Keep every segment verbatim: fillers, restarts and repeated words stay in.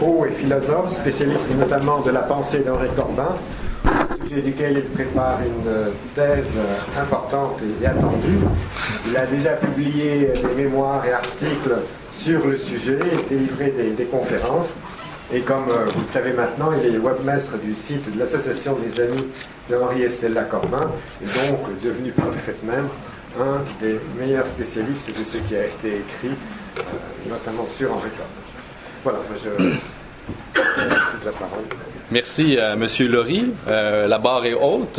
pro et philosophe, spécialiste notamment de la pensée d'Henri Corbin, au sujet duquel il prépare une thèse importante et attendue. Il a déjà publié des mémoires et articles sur le sujet, délivré des, des conférences. Et comme euh, vous le savez maintenant, il est webmaître du site de l'Association des Amis de Henri et Stella Corbin, et donc devenu par le fait même un des meilleurs spécialistes de ce qui a été écrit, euh, notamment sur Henri Corbin. Voilà, je cite la parole. Merci à M. Laurie. Euh, la barre est haute.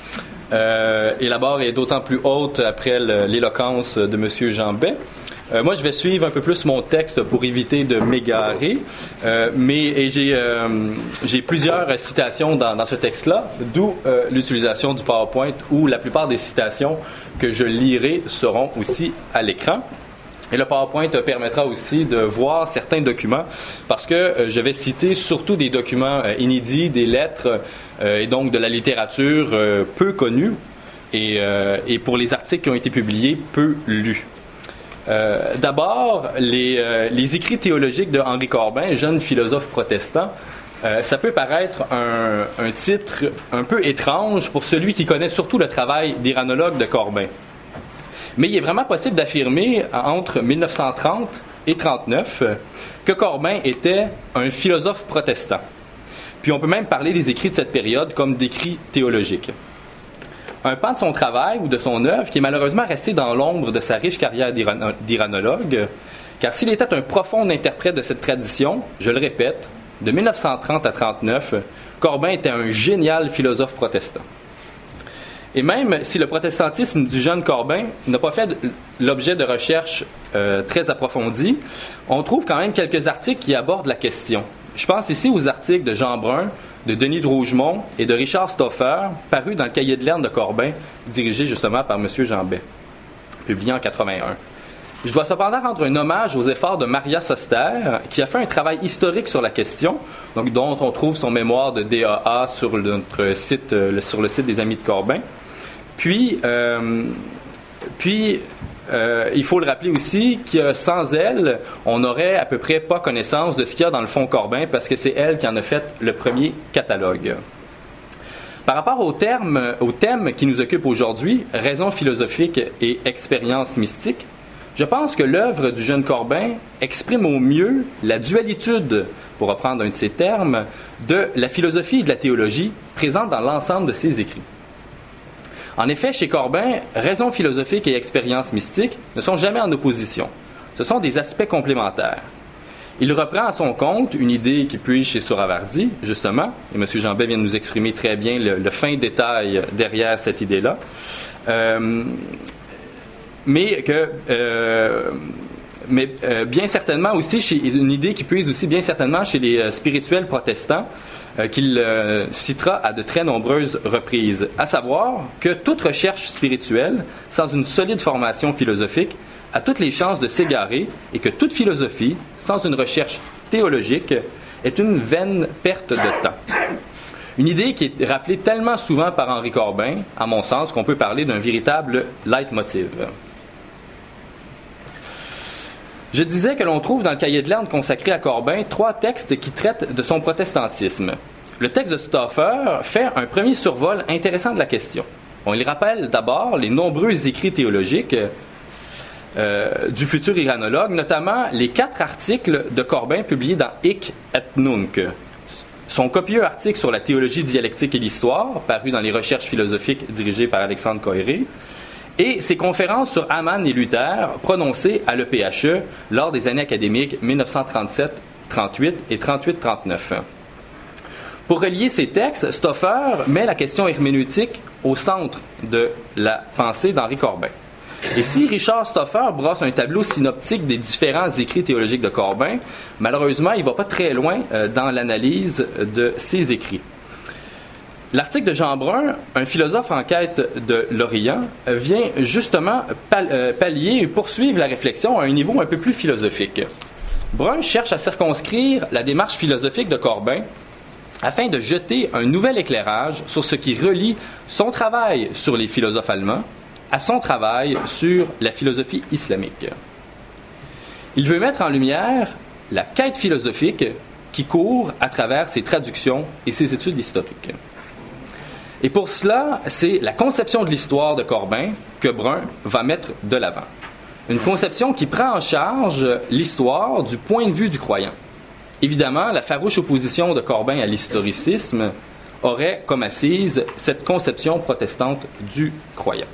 Euh, et la barre est d'autant plus haute après le, l'éloquence de M. Jambet. Euh, moi, je vais suivre un peu plus mon texte pour éviter de m'égarer, euh, mais et j'ai, euh, j'ai plusieurs citations dans, dans ce texte-là, d'où euh, l'utilisation du PowerPoint, où la plupart des citations que je lirai seront aussi à l'écran. Et le PowerPoint permettra aussi de voir certains documents, parce que euh, je vais citer surtout des documents euh, inédits, des lettres, euh, et donc de la littérature euh, peu connue, et, euh, et pour les articles qui ont été publiés, peu lus. Euh, d'abord, les, euh, les écrits théologiques de Henri Corbin, jeune philosophe protestant, euh, ça peut paraître un, un titre un peu étrange pour celui qui connaît surtout le travail d'iranologue de Corbin. Mais il est vraiment possible d'affirmer, entre mille neuf cent trente et trente-neuf, que Corbin était un philosophe protestant. Puis on peut même parler des écrits de cette période comme d'écrits théologiques. Un pan de son travail ou de son œuvre qui est malheureusement resté dans l'ombre de sa riche carrière d'irano- d'iranologue, car s'il était un profond interprète de cette tradition, je le répète, de mille neuf cent trente à trente-neuf, Corbin était un génial philosophe protestant. Et même si le protestantisme du jeune Corbin n'a pas fait l'objet de recherches euh, très approfondies, on trouve quand même quelques articles qui abordent la question. Je pense ici aux articles de Jean Brun, de Denis de Rougemont et de Richard Stauffer, parus dans le Cahier de Lerne de Corbin, dirigé justement par M. Jambet, publié en quatre-vingt-un. Je dois cependant rendre un hommage aux efforts de Maria Soster, qui a fait un travail historique sur la question, donc dont on trouve son mémoire de D A A sur notre site, euh, sur le site des Amis de Corbin. Puis, euh, puis euh, il faut le rappeler aussi que sans elle, on n'aurait à peu près pas connaissance de ce qu'il y a dans le fond Corbin, parce que c'est elle qui en a fait le premier catalogue. Par rapport au terme, au thème qui nous occupe aujourd'hui, raison philosophique et expérience mystique, je pense que l'œuvre du jeune Corbin exprime au mieux la dualitude, pour reprendre un de ses termes, de la philosophie et de la théologie présente dans l'ensemble de ses écrits. En effet, chez Corbin, raison philosophique et expérience mystique ne sont jamais en opposition. Ce sont des aspects complémentaires. Il reprend à son compte une idée qui puise chez Suravardi, justement, et M. Jambet vient de nous exprimer très bien le, le fin détail derrière cette idée-là, euh, mais que... Euh, mais euh, bien certainement aussi, chez, une idée qui puise aussi bien certainement chez les euh, spirituels protestants, euh, qu'il euh, citera à de très nombreuses reprises, à savoir que toute recherche spirituelle, sans une solide formation philosophique, a toutes les chances de s'égarer, et que toute philosophie, sans une recherche théologique, est une vaine perte de temps. Une idée qui est rappelée tellement souvent par Henri Corbin, à mon sens, qu'on peut parler d'un véritable leitmotiv. Je disais que l'on trouve dans le Cahier de Lerne consacré à Corbin trois textes qui traitent de son protestantisme. Le texte de Stauffer fait un premier survol intéressant de la question. On y rappelle d'abord les nombreux écrits théologiques euh, du futur iranologue, notamment les quatre articles de Corbin publiés dans Hic et Nunc. Son copieux article sur la théologie dialectique et l'histoire, paru dans les Recherches philosophiques dirigées par Alexandre Coiré, et ses conférences sur Hamann et Luther prononcées à l'E P H E lors des années académiques mille neuf cent trente-sept trente-huit et trente-huit trente-neuf. Pour relier ces textes, Stauffer met la question herméneutique au centre de la pensée d'Henri Corbin. Et si Richard Stauffer brosse un tableau synoptique des différents écrits théologiques de Corbin, malheureusement, il ne va pas très loin euh, dans l'analyse de ses écrits. L'article de Jean Brun, un philosophe en quête de l'Orient, vient justement pallier et poursuivre la réflexion à un niveau un peu plus philosophique. Brun cherche à circonscrire la démarche philosophique de Corbin afin de jeter un nouvel éclairage sur ce qui relie son travail sur les philosophes allemands à son travail sur la philosophie islamique. Il veut mettre en lumière la quête philosophique qui court à travers ses traductions et ses études historiques. Et pour cela, c'est la conception de l'histoire de Corbin que Brun va mettre de l'avant. Une conception qui prend en charge l'histoire du point de vue du croyant. Évidemment, la farouche opposition de Corbin à l'historicisme aurait comme assise cette conception protestante du croyant.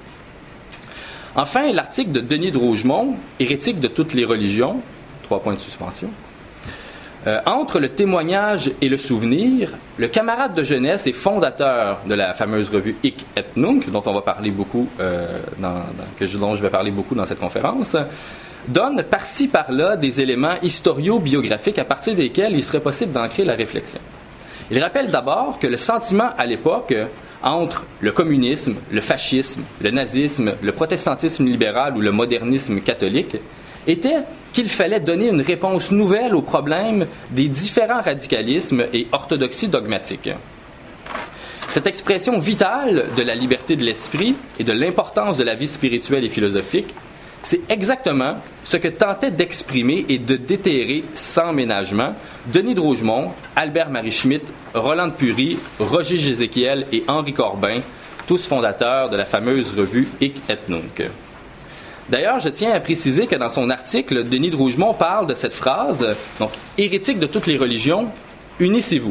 Enfin, l'article de Denis de Rougemont, Hérétique de toutes les religions, trois points de suspension. Euh, entre le témoignage et le souvenir, le camarade de jeunesse et fondateur de la fameuse revue Hic et Nunc, dont on va parler beaucoup, euh, dans, dans, que je, dont je vais parler beaucoup dans cette conférence, donne par-ci par-là des éléments historio-biographiques à partir desquels il serait possible d'ancrer la réflexion. Il rappelle d'abord que le sentiment à l'époque entre le communisme, le fascisme, le nazisme, le protestantisme libéral ou le modernisme catholique était qu'il fallait donner une réponse nouvelle aux problèmes des différents radicalismes et orthodoxies dogmatiques. Cette expression vitale de la liberté de l'esprit et de l'importance de la vie spirituelle et philosophique, c'est exactement ce que tentaient d'exprimer et de déterrer sans ménagement Denis de Rougemont, Albert-Marie Schmitt, Roland de Pury, Roger Jézéchiel et Henri Corbin, tous fondateurs de la fameuse revue Hic et Nunc. D'ailleurs, je tiens à préciser que dans son article, Denis de Rougemont parle de cette phrase, donc « Hérétique de toutes les religions, unissez-vous ».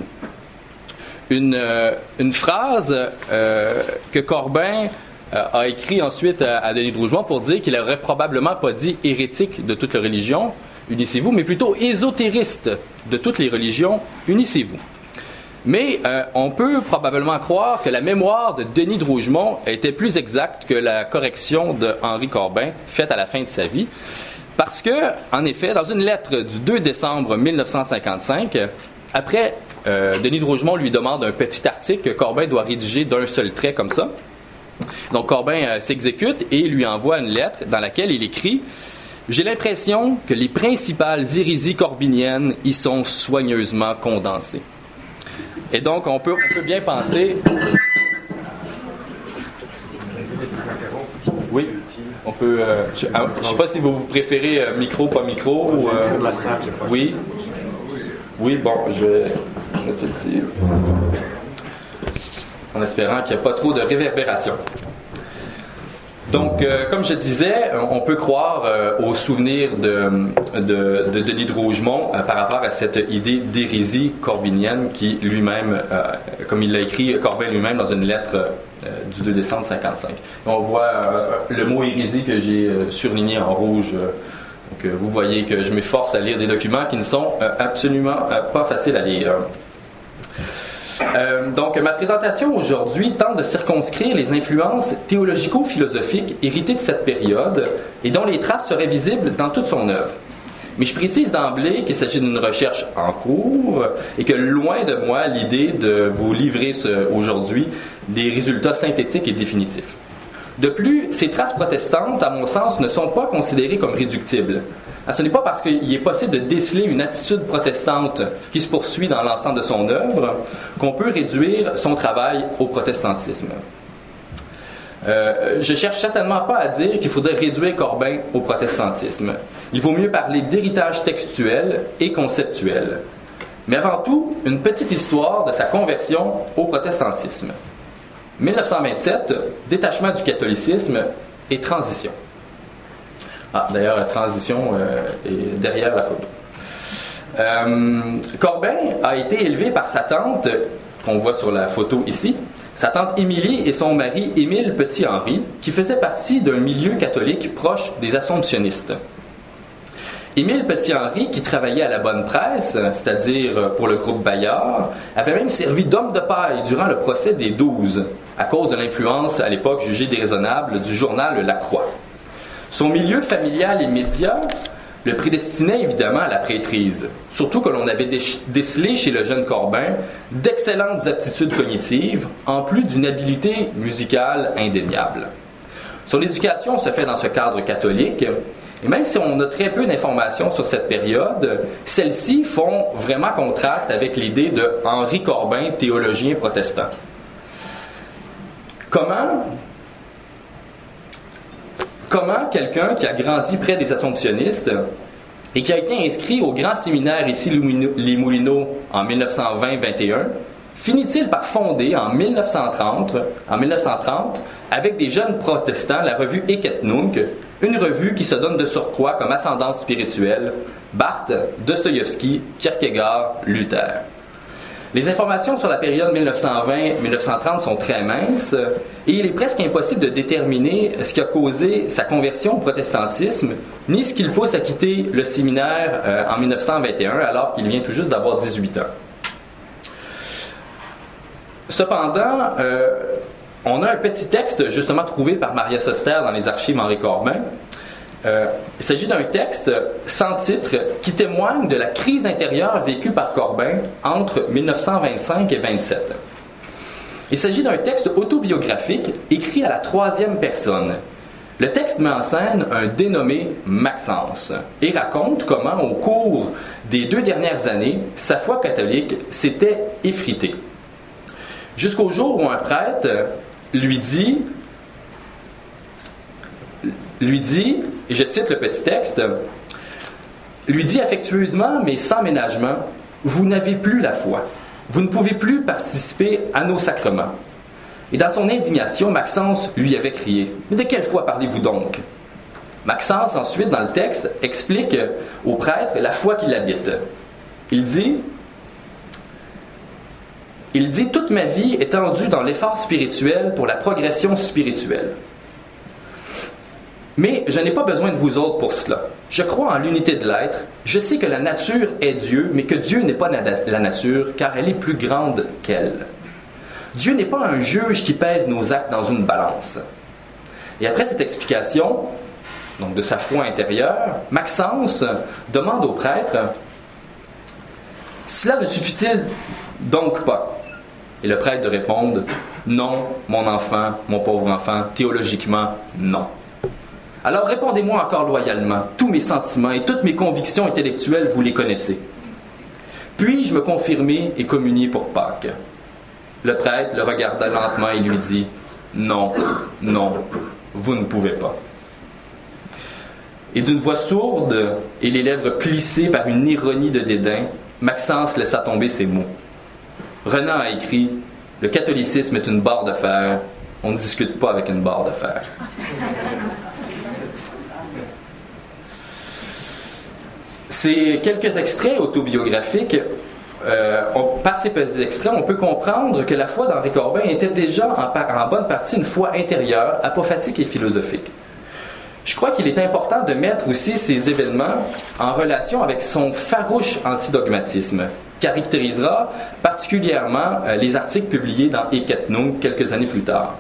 Une, euh, une phrase euh, que Corbin euh, a écrit ensuite à, à Denis de Rougemont pour dire qu'il n'aurait probablement pas dit « hérétique de toutes les religions, unissez-vous », mais plutôt « ésotériste de toutes les religions, unissez-vous ». Mais euh, on peut probablement croire que la mémoire de Denis de Rougemont était plus exacte que la correction de Henri Corbin faite à la fin de sa vie, parce que, en effet, dans une lettre du deux décembre mille neuf cent cinquante-cinq, après, euh, Denis de Rougemont lui demande un petit article que Corbin doit rédiger d'un seul trait comme ça. Donc Corbin euh, s'exécute et lui envoie une lettre dans laquelle il écrit « J'ai l'impression que les principales hérésies corbiniennes y sont soigneusement condensées. » Et donc, on peut, on peut bien penser... Oui, on peut... Euh, je ne sais pas si vous, vous préférez euh, micro, pas micro. Ou, euh, oui. Oui, bon, je vais mettre ici. En espérant qu'il n'y a pas trop de réverbération. Donc, euh, comme je disais, on peut croire euh, aux souvenirs de, de, de Denis de Rougemont euh, par rapport à cette idée d'hérésie corbinienne qui lui-même, euh, comme il l'a écrit, Corbin lui-même dans une lettre euh, du deux décembre cinquante-cinq. On voit euh, le mot hérésie que j'ai euh, surligné en rouge. Euh, donc, euh, vous voyez que je m'efforce à lire des documents qui ne sont euh, absolument euh, pas faciles à lire. Euh, donc, ma présentation aujourd'hui tente de circonscrire les influences théologico-philosophiques héritées de cette période et dont les traces seraient visibles dans toute son œuvre. Mais je précise d'emblée qu'il s'agit d'une recherche en cours et que loin de moi l'idée de vous livrer ce, aujourd'hui des résultats synthétiques et définitifs. De plus, ces traces protestantes, à mon sens, ne sont pas considérées comme réductibles. Ce n'est pas parce qu'il est possible de déceler une attitude protestante qui se poursuit dans l'ensemble de son œuvre qu'on peut réduire son travail au protestantisme. Euh, je cherche certainement pas à dire qu'il faudrait réduire Corbin au protestantisme. Il vaut mieux parler d'héritage textuel et conceptuel. Mais avant tout, une petite histoire de sa conversion au protestantisme. mille neuf cent vingt-sept, détachement du catholicisme et transition. Ah, d'ailleurs, la transition euh, est derrière la photo. Euh, Corbin a été élevé par sa tante, qu'on voit sur la photo ici, sa tante Émilie et son mari Émile Petit-Henri, qui faisaient partie d'un milieu catholique proche des Assomptionnistes. Émile Petit-Henri, qui travaillait à la Bonne Presse, c'est-à-dire pour le groupe Bayard, avait même servi d'homme de paille durant le procès des Douze, à cause de l'influence à l'époque jugée déraisonnable du journal La Croix. Son milieu familial immédiat le prédestinait évidemment à la prêtrise, surtout que l'on avait décelé chez le jeune Corbin d'excellentes aptitudes cognitives, en plus d'une habileté musicale indéniable. Son éducation se fait dans ce cadre catholique, et même si on a très peu d'informations sur cette période, celles-ci font vraiment contraste avec l'idée de Henri Corbin, théologien protestant. Comment... Comment quelqu'un qui a grandi près des Assomptionnistes et qui a été inscrit au grand séminaire ici Les Moulineaux en dix-neuf cent vingt vingt et un, finit-il par fonder en dix-neuf cent trente, en dix-neuf cent trente, avec des jeunes protestants, la revue Eket Nunc, une revue qui se donne de surcroît comme ascendance spirituelle Barthes, Dostoïevski, Kierkegaard, Luther. Les informations sur la période dix-neuf cent vingt à dix-neuf cent trente sont très minces et il est presque impossible de déterminer ce qui a causé sa conversion au protestantisme, ni ce qui le pousse à quitter le séminaire euh, en dix-neuf cent vingt et un alors qu'il vient tout juste d'avoir dix-huit ans. Cependant, euh, on a un petit texte justement trouvé par Maria Soster dans les archives Henri Corbin. Euh, il s'agit d'un texte sans titre qui témoigne de la crise intérieure vécue par Corbin entre dix-neuf cent vingt-cinq et vingt-sept. Il s'agit d'un texte autobiographique écrit à la troisième personne. Le texte met en scène un dénommé Maxence et raconte comment, au cours des deux dernières années, sa foi catholique s'était effritée. Jusqu'au jour où un prêtre lui dit lui dit, et je cite le petit texte, lui dit affectueusement mais sans ménagement, « Vous n'avez plus la foi. Vous ne pouvez plus participer à nos sacrements. » Et dans son indignation, Maxence lui avait crié, « Mais de quelle foi parlez-vous donc ?» Maxence, ensuite, dans le texte, explique au prêtre la foi qui l'habite. Il dit, il dit « Toute ma vie est tendue dans l'effort spirituel pour la progression spirituelle. Mais je n'ai pas besoin de vous autres pour cela. Je crois en l'unité de l'être. Je sais que la nature est Dieu, mais que Dieu n'est pas la nature, car elle est plus grande qu'elle. Dieu n'est pas un juge qui pèse nos actes dans une balance. » Et après cette explication, donc de sa foi intérieure, Maxence demande au prêtre « Cela ne suffit-il donc pas ?» Et le prêtre de répondre « Non, mon enfant, mon pauvre enfant, théologiquement, non. » Alors répondez-moi encore loyalement, tous mes sentiments et toutes mes convictions intellectuelles, vous les connaissez. Puis-je me confirmer et communier pour Pâques? Le prêtre le regarda lentement et lui dit, non, non, vous ne pouvez pas. Et d'une voix sourde et les lèvres plissées par une ironie de dédain, Maxence laissa tomber ces mots. Renan a écrit, le catholicisme est une barre de fer, on ne discute pas avec une barre de fer. Ces quelques extraits autobiographiques, euh, on, par ces petits extraits, on peut comprendre que la foi d'Henri Corbin était déjà en, en bonne partie une foi intérieure, apophatique et philosophique. Je crois qu'il est important de mettre aussi ces événements en relation avec son farouche antidogmatisme, qui caractérisera particulièrement euh, les articles publiés dans Eket Nunc quelques années plus tard.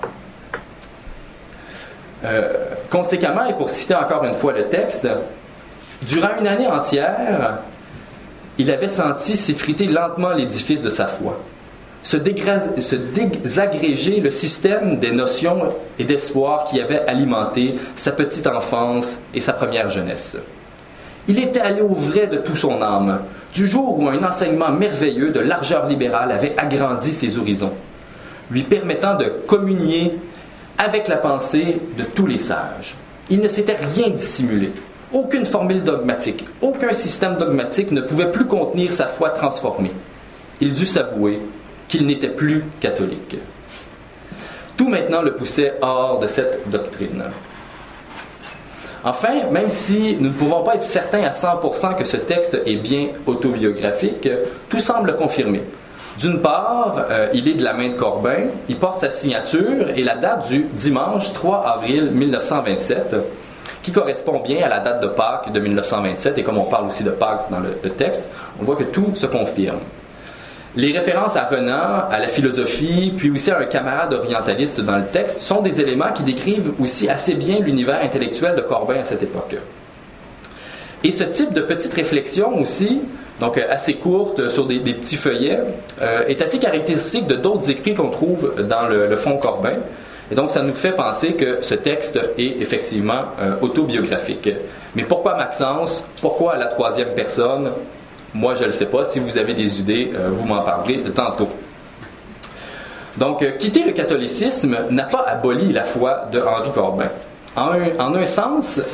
Euh, conséquemment, et pour citer encore une fois le texte, durant une année entière, il avait senti s'effriter lentement l'édifice de sa foi, se, dégra- se désagréger le système des notions et d'espoir qui avait alimenté sa petite enfance et sa première jeunesse. Il était allé au vrai de tout son âme, du jour où un enseignement merveilleux de largeur libérale avait agrandi ses horizons, lui permettant de communier avec la pensée de tous les sages. Il ne s'était rien dissimulé. Aucune formule dogmatique, aucun système dogmatique ne pouvait plus contenir sa foi transformée. Il dut s'avouer qu'il n'était plus catholique. Tout maintenant le poussait hors de cette doctrine. Enfin, même si nous ne pouvons pas être certains à cent pour cent que ce texte est bien autobiographique, tout semble le confirmer. D'une part, euh, il est de la main de Corbin, il porte sa signature et la date du dimanche trois avril dix-neuf cent vingt-sept, qui correspond bien à la date de Pâques de dix-neuf cent vingt-sept, et comme on parle aussi de Pâques dans le, le texte, on voit que tout se confirme. Les références à Renan, à la philosophie, puis aussi à un camarade orientaliste dans le texte, sont des éléments qui décrivent aussi assez bien l'univers intellectuel de Corbin à cette époque. Et ce type de petite réflexion aussi, donc assez courte, sur des, des petits feuillets, euh, est assez caractéristique de d'autres écrits qu'on trouve dans le, le fonds Corbin. Et donc, ça nous fait penser que ce texte est effectivement euh, autobiographique. Mais pourquoi Maxence? Pourquoi à la troisième personne? Moi, je ne le sais pas. Si vous avez des idées, euh, vous m'en parlerez tantôt. Donc, euh, quitter le catholicisme n'a pas aboli la foi de Henri Corbin. En un, en un sens,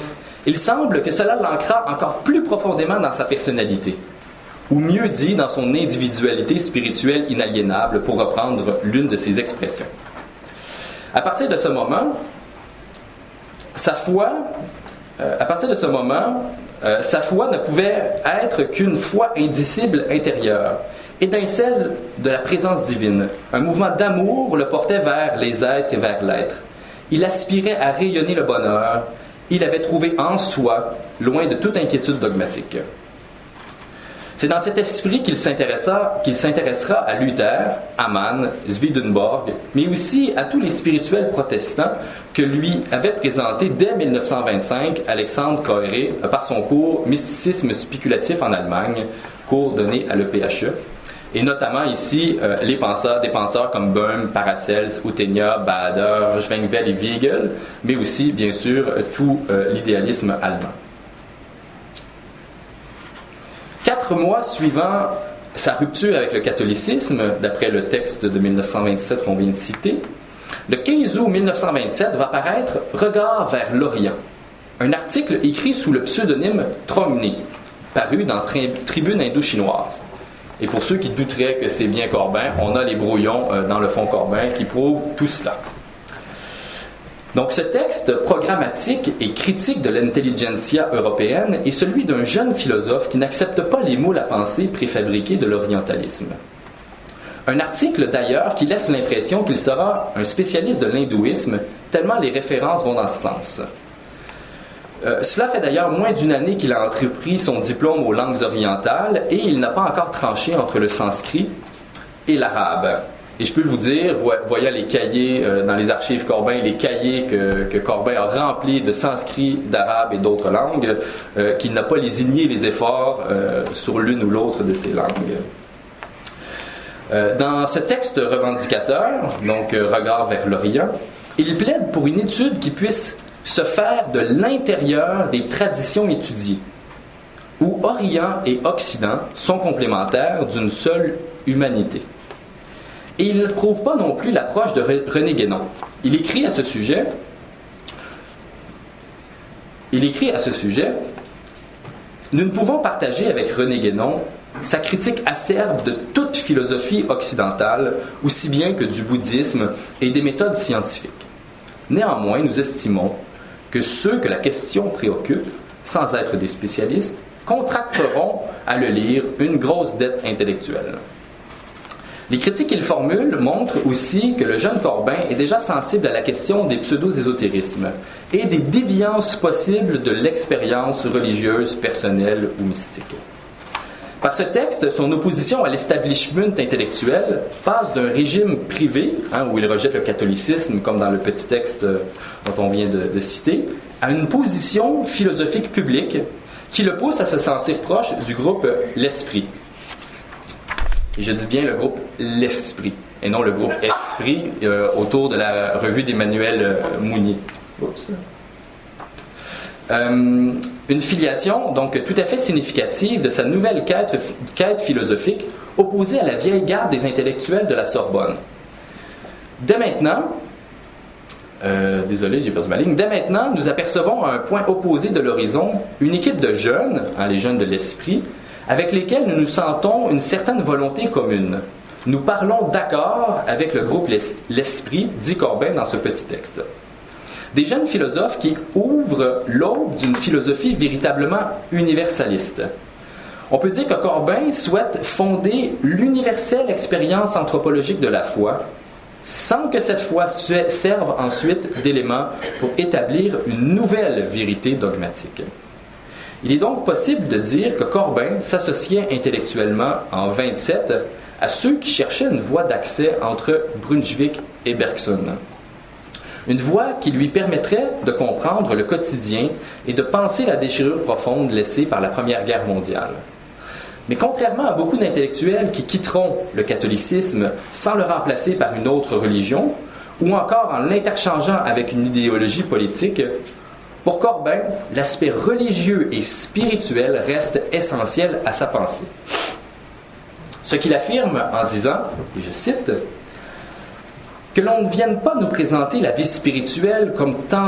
il semble que cela l'ancra encore plus profondément dans sa personnalité, ou mieux dit, dans son individualité spirituelle inaliénable, pour reprendre l'une de ses expressions. À partir de ce moment, sa foi, euh, à partir de ce moment, euh, sa foi ne pouvait être qu'une foi indicible intérieure, étincelle de la présence divine. Un mouvement d'amour le portait vers les êtres et vers l'être. Il aspirait à rayonner le bonheur. Il avait trouvé en soi, loin de toute inquiétude dogmatique. C'est dans cet esprit qu'il s'intéressa, qu'il s'intéressera à Luther, Hamann, Swedenborg, mais aussi à tous les spirituels protestants que lui avait présentés dès mille neuf cent vingt-cinq Alexandre Koyré par son cours Mysticisme spéculatif en Allemagne, cours donné à l'E P H E, et notamment ici euh, les penseurs, des penseurs comme Böhm, Paracels, Outtenya, Bader, Schwenckfeld et Weigel, mais aussi, bien sûr, tout euh, l'idéalisme allemand. Quatre mois suivant sa rupture avec le catholicisme, d'après le texte de mille neuf cent vingt-sept qu'on vient de citer, le quinze août mille neuf cent vingt-sept va paraître « Regard vers l'Orient », un article écrit sous le pseudonyme Trogné, paru dans tri- Tribune indo-chinoise. Et pour ceux qui douteraient que c'est bien Corbin, on a les brouillons euh, dans le fond Corbin qui prouvent tout cela. Donc ce texte programmatique et critique de l'intelligentsia européenne est celui d'un jeune philosophe qui n'accepte pas les moules à penser préfabriqués de l'orientalisme. Un article d'ailleurs qui laisse l'impression qu'il sera un spécialiste de l'hindouisme, tellement les références vont dans ce sens. Euh, cela fait d'ailleurs moins d'une année qu'il a entrepris son diplôme aux langues orientales et il n'a pas encore tranché entre le sanskrit et l'arabe. Et je peux vous dire, voyant les cahiers euh, dans les archives Corbin, les cahiers que, que Corbin a remplis de sanskrit, d'arabe et d'autres langues, euh, qu'il n'a pas lésigné les efforts euh, sur l'une ou l'autre de ces langues. Euh, dans ce texte revendicateur, donc euh, Regard vers l'Orient, il plaide pour une étude qui puisse se faire de l'intérieur des traditions étudiées, où Orient et Occident sont complémentaires d'une seule humanité. Et il ne prouve pas non plus l'approche de René Guénon. Il écrit à ce sujet, il écrit à ce sujet, nous ne pouvons partager avec René Guénon sa critique acerbe de toute philosophie occidentale, aussi bien que du bouddhisme et des méthodes scientifiques. Néanmoins, nous estimons que ceux que la question préoccupe, sans être des spécialistes, contracteront à le lire une grosse dette intellectuelle. Les critiques qu'il formule montrent aussi que le jeune Corbin est déjà sensible à la question des pseudo-ésotérismes et des déviances possibles de l'expérience religieuse, personnelle ou mystique. Par ce texte, son opposition à l'establishment intellectuel passe d'un régime privé, hein, où il rejette le catholicisme, comme dans le petit texte dont on vient de, de citer, à une position philosophique publique qui le pousse à se sentir proche du groupe L'Esprit. Et je dis bien le groupe L'Esprit, et non le groupe Esprit, euh, autour de la revue d'Emmanuel euh, Mounier. Oups. Euh, une filiation donc tout à fait significative de sa nouvelle quête, quête philosophique opposée à la vieille garde des intellectuels de la Sorbonne. Dès maintenant, euh, désolé, j'ai perdu ma ligne. Dès maintenant, nous apercevons à un point opposé de l'horizon une équipe de jeunes, hein, les jeunes de l'Esprit, avec lesquels nous nous sentons une certaine volonté commune. Nous parlons d'accord avec le groupe L'Esprit, dit Corbin dans ce petit texte. Des jeunes philosophes qui ouvrent l'aube d'une philosophie véritablement universaliste. On peut dire que Corbin souhaite fonder l'universelle expérience anthropologique de la foi, sans que cette foi serve ensuite d'élément pour établir une nouvelle vérité dogmatique. Il est donc possible de dire que Corbin s'associait intellectuellement en vingt-sept à ceux qui cherchaient une voie d'accès entre Brunswick et Bergson. Une voie qui lui permettrait de comprendre le quotidien et de penser la déchirure profonde laissée par la Première Guerre mondiale. Mais contrairement à beaucoup d'intellectuels qui quitteront le catholicisme sans le remplacer par une autre religion, ou encore en l'interchangeant avec une idéologie politique, pour Corbin, l'aspect religieux et spirituel reste essentiel à sa pensée. Ce qu'il affirme en disant, et je cite, « que l'on ne vienne pas nous présenter la vie spirituelle comme tant,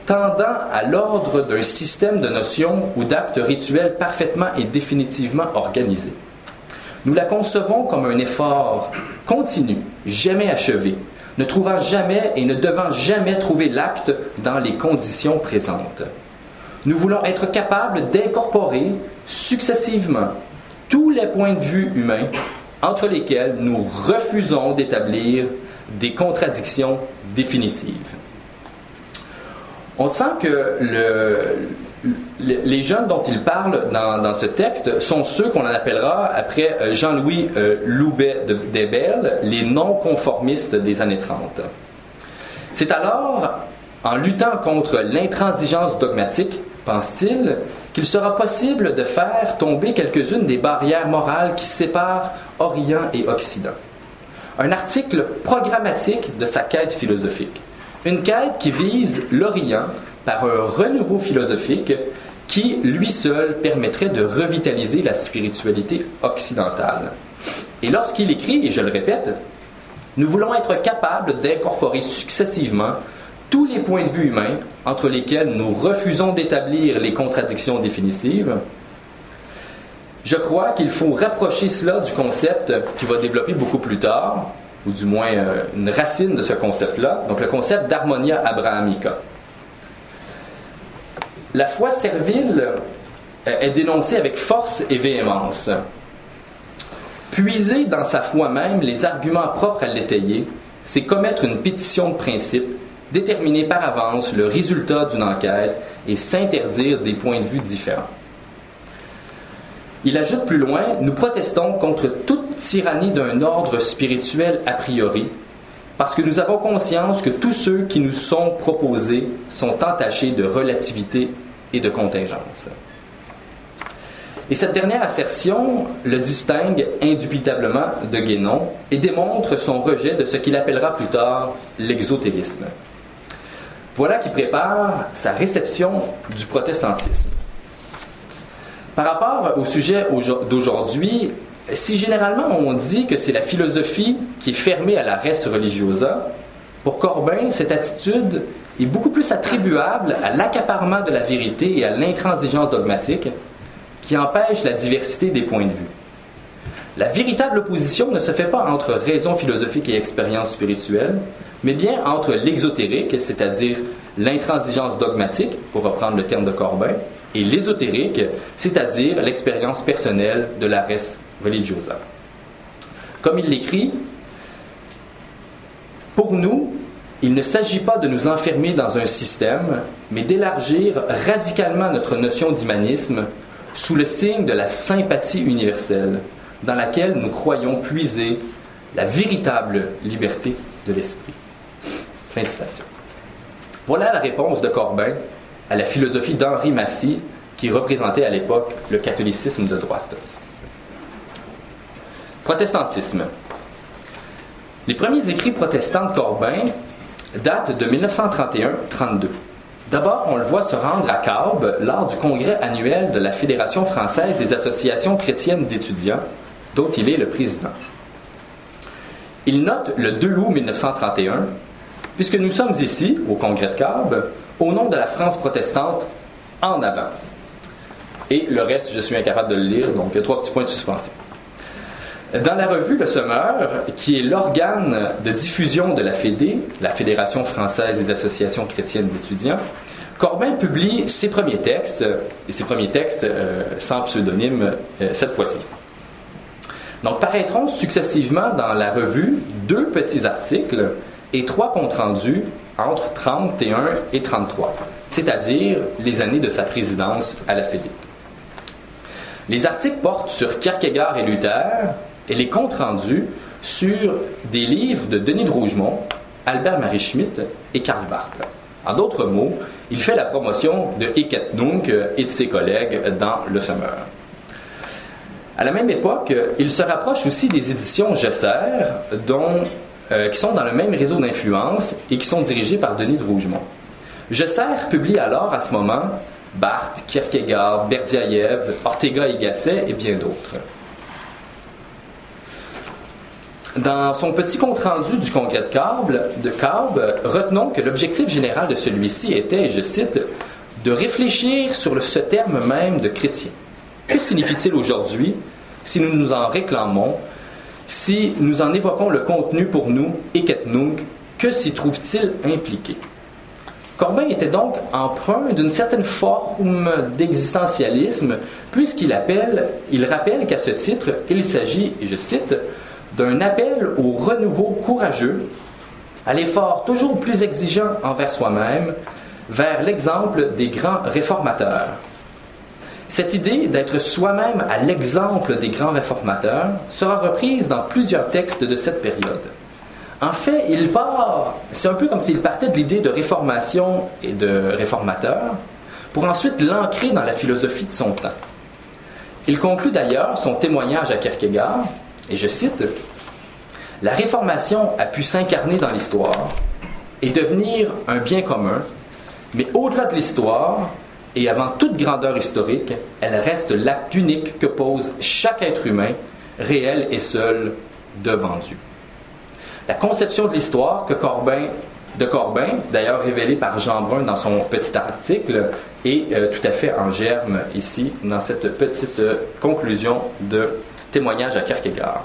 tendant à l'ordre d'un système de notions ou d'actes rituels parfaitement et définitivement organisés. Nous la concevons comme un effort continu, jamais achevé, ne trouvant jamais et ne devant jamais trouver l'acte dans les conditions présentes. Nous voulons être capables d'incorporer successivement tous les points de vue humains entre lesquels nous refusons d'établir des contradictions définitives. On sent que le, le, les jeunes dont il parle dans, dans ce texte sont ceux qu'on appellera, après Jean-Louis euh, Loubet de, d'Hébel, les non-conformistes des années trente. C'est alors, en luttant contre l'intransigeance dogmatique, pense-t-il, qu'il sera possible de faire tomber quelques-unes des barrières morales qui séparent Orient et Occident. Un article programmatique de sa quête philosophique. Une quête qui vise l'Orient par un renouveau philosophique qui, lui seul, permettrait de revitaliser la spiritualité occidentale. Et lorsqu'il écrit, et je le répète, nous voulons être capables d'incorporer successivement tous les points de vue humains entre lesquels nous refusons d'établir les contradictions définitives. Je crois qu'il faut rapprocher cela du concept qu'il va développer beaucoup plus tard, ou du moins euh, une racine de ce concept-là, donc le concept d'harmonia abrahamica. La foi servile euh, est dénoncée avec force et véhémence. Puiser dans sa foi même les arguments propres à l'étayer, c'est commettre une pétition de principe, déterminer par avance le résultat d'une enquête et s'interdire des points de vue différents. Il ajoute plus loin, nous protestons contre toute tyrannie d'un ordre spirituel a priori, parce que nous avons conscience que tous ceux qui nous sont proposés sont entachés de relativité et de contingence. Et cette dernière assertion le distingue indubitablement de Guénon et démontre son rejet de ce qu'il appellera plus tard l'exotérisme. Voilà qui prépare sa réception du protestantisme. Par rapport au sujet d'aujourd'hui, si généralement on dit que c'est la philosophie qui est fermée à la res religiosa, pour Corbin, cette attitude est beaucoup plus attribuable à l'accaparement de la vérité et à l'intransigeance dogmatique qui empêche la diversité des points de vue. La véritable opposition ne se fait pas entre raison philosophique et expérience spirituelle, mais bien entre l'exotérique, c'est-à-dire l'intransigeance dogmatique, pour reprendre le terme de Corbin, et l'ésotérique, c'est-à-dire l'expérience personnelle de la res religiosa. Comme il l'écrit, « Pour nous, il ne s'agit pas de nous enfermer dans un système, mais d'élargir radicalement notre notion d'humanisme sous le signe de la sympathie universelle, dans laquelle nous croyons puiser la véritable liberté de l'esprit. » Fin de citation. Voilà la réponse de Corbin à la philosophie d'Henri Massy, qui représentait à l'époque le catholicisme de droite. Protestantisme. Les premiers écrits protestants de Corbin datent de mille neuf cent trente et un trente-deux. D'abord, on le voit se rendre à Carbes lors du congrès annuel de la Fédération française des associations chrétiennes d'étudiants, dont il est le président. Il note le deux août mille neuf cent trente et un, puisque nous sommes ici, au congrès de Carbes, au nom de la France protestante, en avant. Et le reste, je suis incapable de le lire, donc trois petits points de suspension. Dans la revue Le Semeur, qui est l'organe de diffusion de la Fédé, la Fédération française des associations chrétiennes d'étudiants, Corbin publie ses premiers textes, et ses premiers textes euh, sans pseudonyme euh, cette fois-ci. Donc paraîtront successivement dans la revue deux petits articles et trois comptes rendus entre trente et un et trente-trois, c'est-à-dire les années de sa présidence à la Fédé. Les articles portent sur Kierkegaard et Luther et les comptes rendus sur des livres de Denis de Rougemont, Albert-Marie Schmitt et Karl Barth. En d'autres mots, il fait la promotion de Eket Nunc et de ses collègues dans Le Semeur. À la même époque, il se rapproche aussi des éditions Gesser, dont, euh, qui sont dans le même réseau d'influence et qui sont dirigées par Denis de Rougemont. Gesser publie alors à ce moment Barthes, Kierkegaard, Berdiaïev, Ortega y Gasset et bien d'autres. Dans son petit compte-rendu du congrès de Corbe, de Corbe, retenons que l'objectif général de celui-ci était, et je cite, « de réfléchir sur le, ce terme même de chrétien. Que signifie-t-il aujourd'hui si nous nous en réclamons, si nous en évoquons le contenu pour nous, eket nunc, que s'y trouve-t-il impliqué ?» Corbin était donc empreint d'une certaine forme d'existentialisme, puisqu'il appelle, il rappelle qu'à ce titre, il s'agit, et je cite, d'un appel au renouveau courageux, à l'effort toujours plus exigeant envers soi-même, vers l'exemple des grands réformateurs. Cette idée d'être soi-même à l'exemple des grands réformateurs sera reprise dans plusieurs textes de cette période. En fait, il part, c'est un peu comme s'il partait de l'idée de réformation et de réformateur, pour ensuite l'ancrer dans la philosophie de son temps. Il conclut d'ailleurs son témoignage à Kierkegaard, et je cite, « La réformation a pu s'incarner dans l'histoire et devenir un bien commun, mais au-delà de l'histoire, et avant toute grandeur historique, elle reste l'acte unique que pose chaque être humain, réel et seul, devant Dieu. » La conception de l'histoire que Corbin, de Corbin, d'ailleurs révélée par Jean Brun dans son petit article, est euh, tout à fait en germe ici, dans cette petite euh, conclusion de témoignage à Kierkegaard.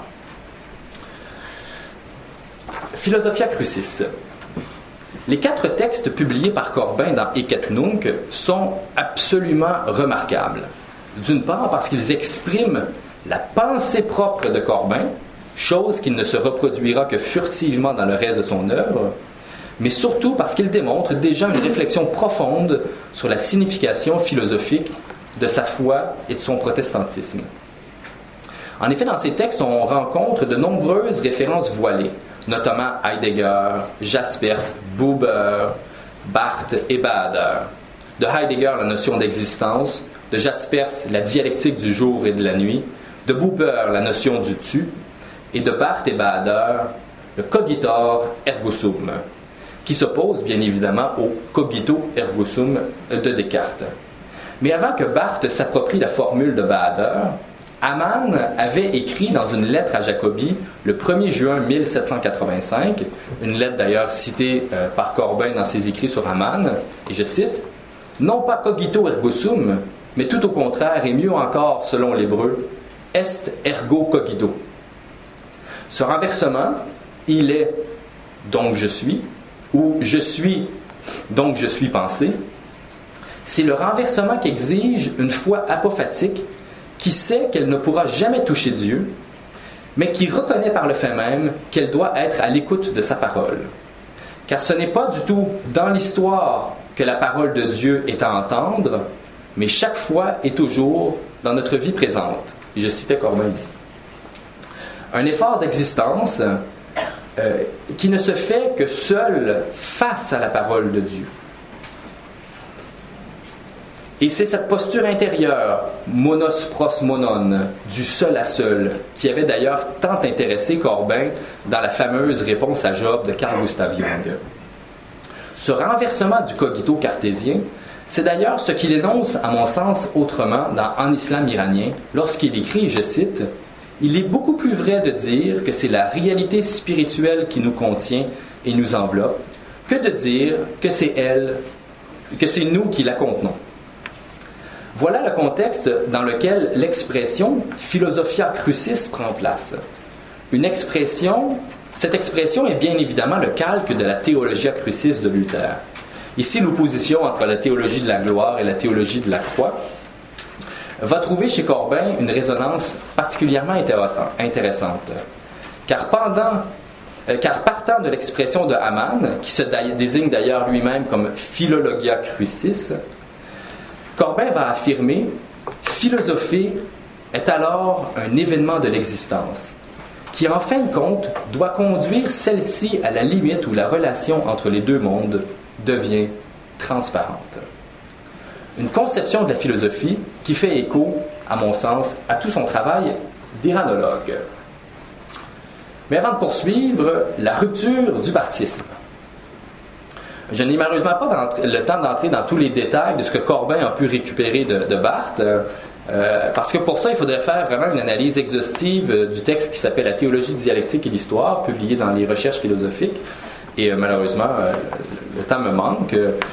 Philosophia Crucis. Les quatre textes publiés par Corbin dans Eket Nunc sont absolument remarquables. D'une part parce qu'ils expriment la pensée propre de Corbin, chose qui ne se reproduira que furtivement dans le reste de son œuvre, mais surtout parce qu'ils démontrent déjà une réflexion profonde sur la signification philosophique de sa foi et de son protestantisme. En effet, dans ces textes, on rencontre de nombreuses références voilées, notamment Heidegger, Jaspers, Buber, Barthes et Bader. De Heidegger, la notion d'existence, de Jaspers, la dialectique du jour et de la nuit, de Buber, la notion du tu, et de Barthes et Bader, le cogitor ergo sum, qui s'oppose bien évidemment au cogito ergo sum de Descartes. Mais avant que Barthes s'approprie la formule de Bader, Hamann avait écrit dans une lettre à Jacobi le premier juin mille sept cent quatre-vingt-cinq, une lettre d'ailleurs citée euh, par Corbin dans ses écrits sur Hamann, et je cite, « Non pas cogito ergo sum, mais tout au contraire, et mieux encore selon l'hébreu, est ergo cogito. » Ce renversement, il est donc je suis, ou je suis donc je suis pensé, c'est le renversement qu'exige une foi apophatique qui sait qu'elle ne pourra jamais toucher Dieu, mais qui reconnaît par le fait même qu'elle doit être à l'écoute de sa parole. Car ce n'est pas du tout dans l'histoire que la parole de Dieu est à entendre, mais chaque fois et toujours dans notre vie présente. Et je citais Corbin ici. Un effort d'existence euh, qui ne se fait que seul face à la parole de Dieu. Et c'est cette posture intérieure, monos pros monon, du seul à seul, qui avait d'ailleurs tant intéressé Corbin dans la fameuse réponse à Job de Carl Gustav Jung. Ce renversement du cogito cartésien, c'est d'ailleurs ce qu'il énonce, à mon sens, autrement dans En islam iranien, lorsqu'il écrit, je cite, « Il est beaucoup plus vrai de dire que c'est la réalité spirituelle qui nous contient et nous enveloppe, que de dire que c'est elle, que c'est nous qui la contenons. » Voilà le contexte dans lequel l'expression « philosophia crucis » prend place. Une expression, cette expression est bien évidemment le calque de la théologia crucis de Luther. Ici, l'opposition entre la théologie de la gloire et la théologie de la croix va trouver chez Corbin une résonance particulièrement intéressante. Car, pendant, euh, car partant de l'expression de Hamann, qui se désigne d'ailleurs lui-même comme « philologia crucis », Corbin va affirmer « Philosopher est alors un événement de l'existence, qui en fin de compte doit conduire celle-ci à la limite où la relation entre les deux mondes devient transparente. » Une conception de la philosophie qui fait écho, à mon sens, à tout son travail d'iranologue. Mais avant de poursuivre, la rupture du barthisme. Je n'ai malheureusement pas le temps d'entrer dans tous les détails de ce que Corbin a pu récupérer de, de Barthes, Euh, parce que pour ça, il faudrait faire vraiment une analyse exhaustive euh, du texte qui s'appelle « La théologie dialectique et l'histoire », publié dans les Recherches philosophiques. Et euh, malheureusement, euh, le temps me manque.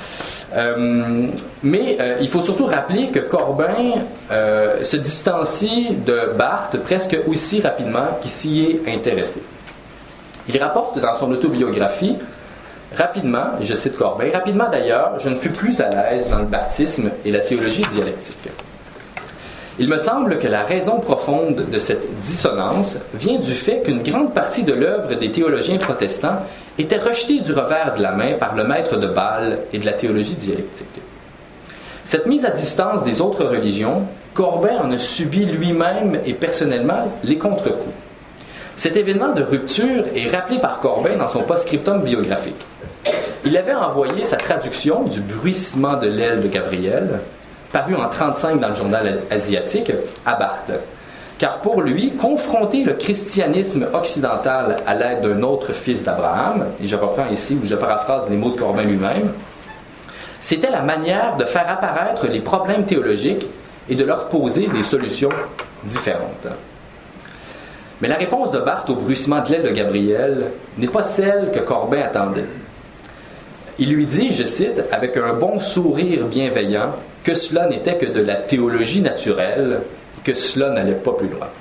Euh, mais euh, il faut surtout rappeler que Corbin euh, se distancie de Barthes presque aussi rapidement qu'il s'y est intéressé. Il rapporte dans son autobiographie, rapidement, je cite Corbin, « Rapidement d'ailleurs, je ne fus plus à l'aise dans le barthisme et la théologie dialectique. Il me semble que la raison profonde de cette dissonance vient du fait qu'une grande partie de l'œuvre des théologiens protestants était rejetée du revers de la main par le maître de Bâle et de la théologie dialectique. Cette mise à distance des autres religions, Corbin en a subi lui-même et personnellement les contre-coups. Cet événement de rupture est rappelé par Corbin dans son post-scriptum biographique. Il avait envoyé sa traduction du Bruissement de l'aile de Gabriel, paru en trente-cinq dans le journal asiatique, à Barthes. Car pour lui, confronter le christianisme occidental à l'aide d'un autre fils d'Abraham, et je reprends ici où je paraphrase les mots de Corbin lui-même, c'était la manière de faire apparaître les problèmes théologiques et de leur poser des solutions différentes. Mais la réponse de Barthes au bruissement de l'aile de Gabriel n'est pas celle que Corbin attendait. Il lui dit, je cite, avec un bon sourire bienveillant, que cela n'était que de la théologie naturelle, que cela n'allait pas plus loin.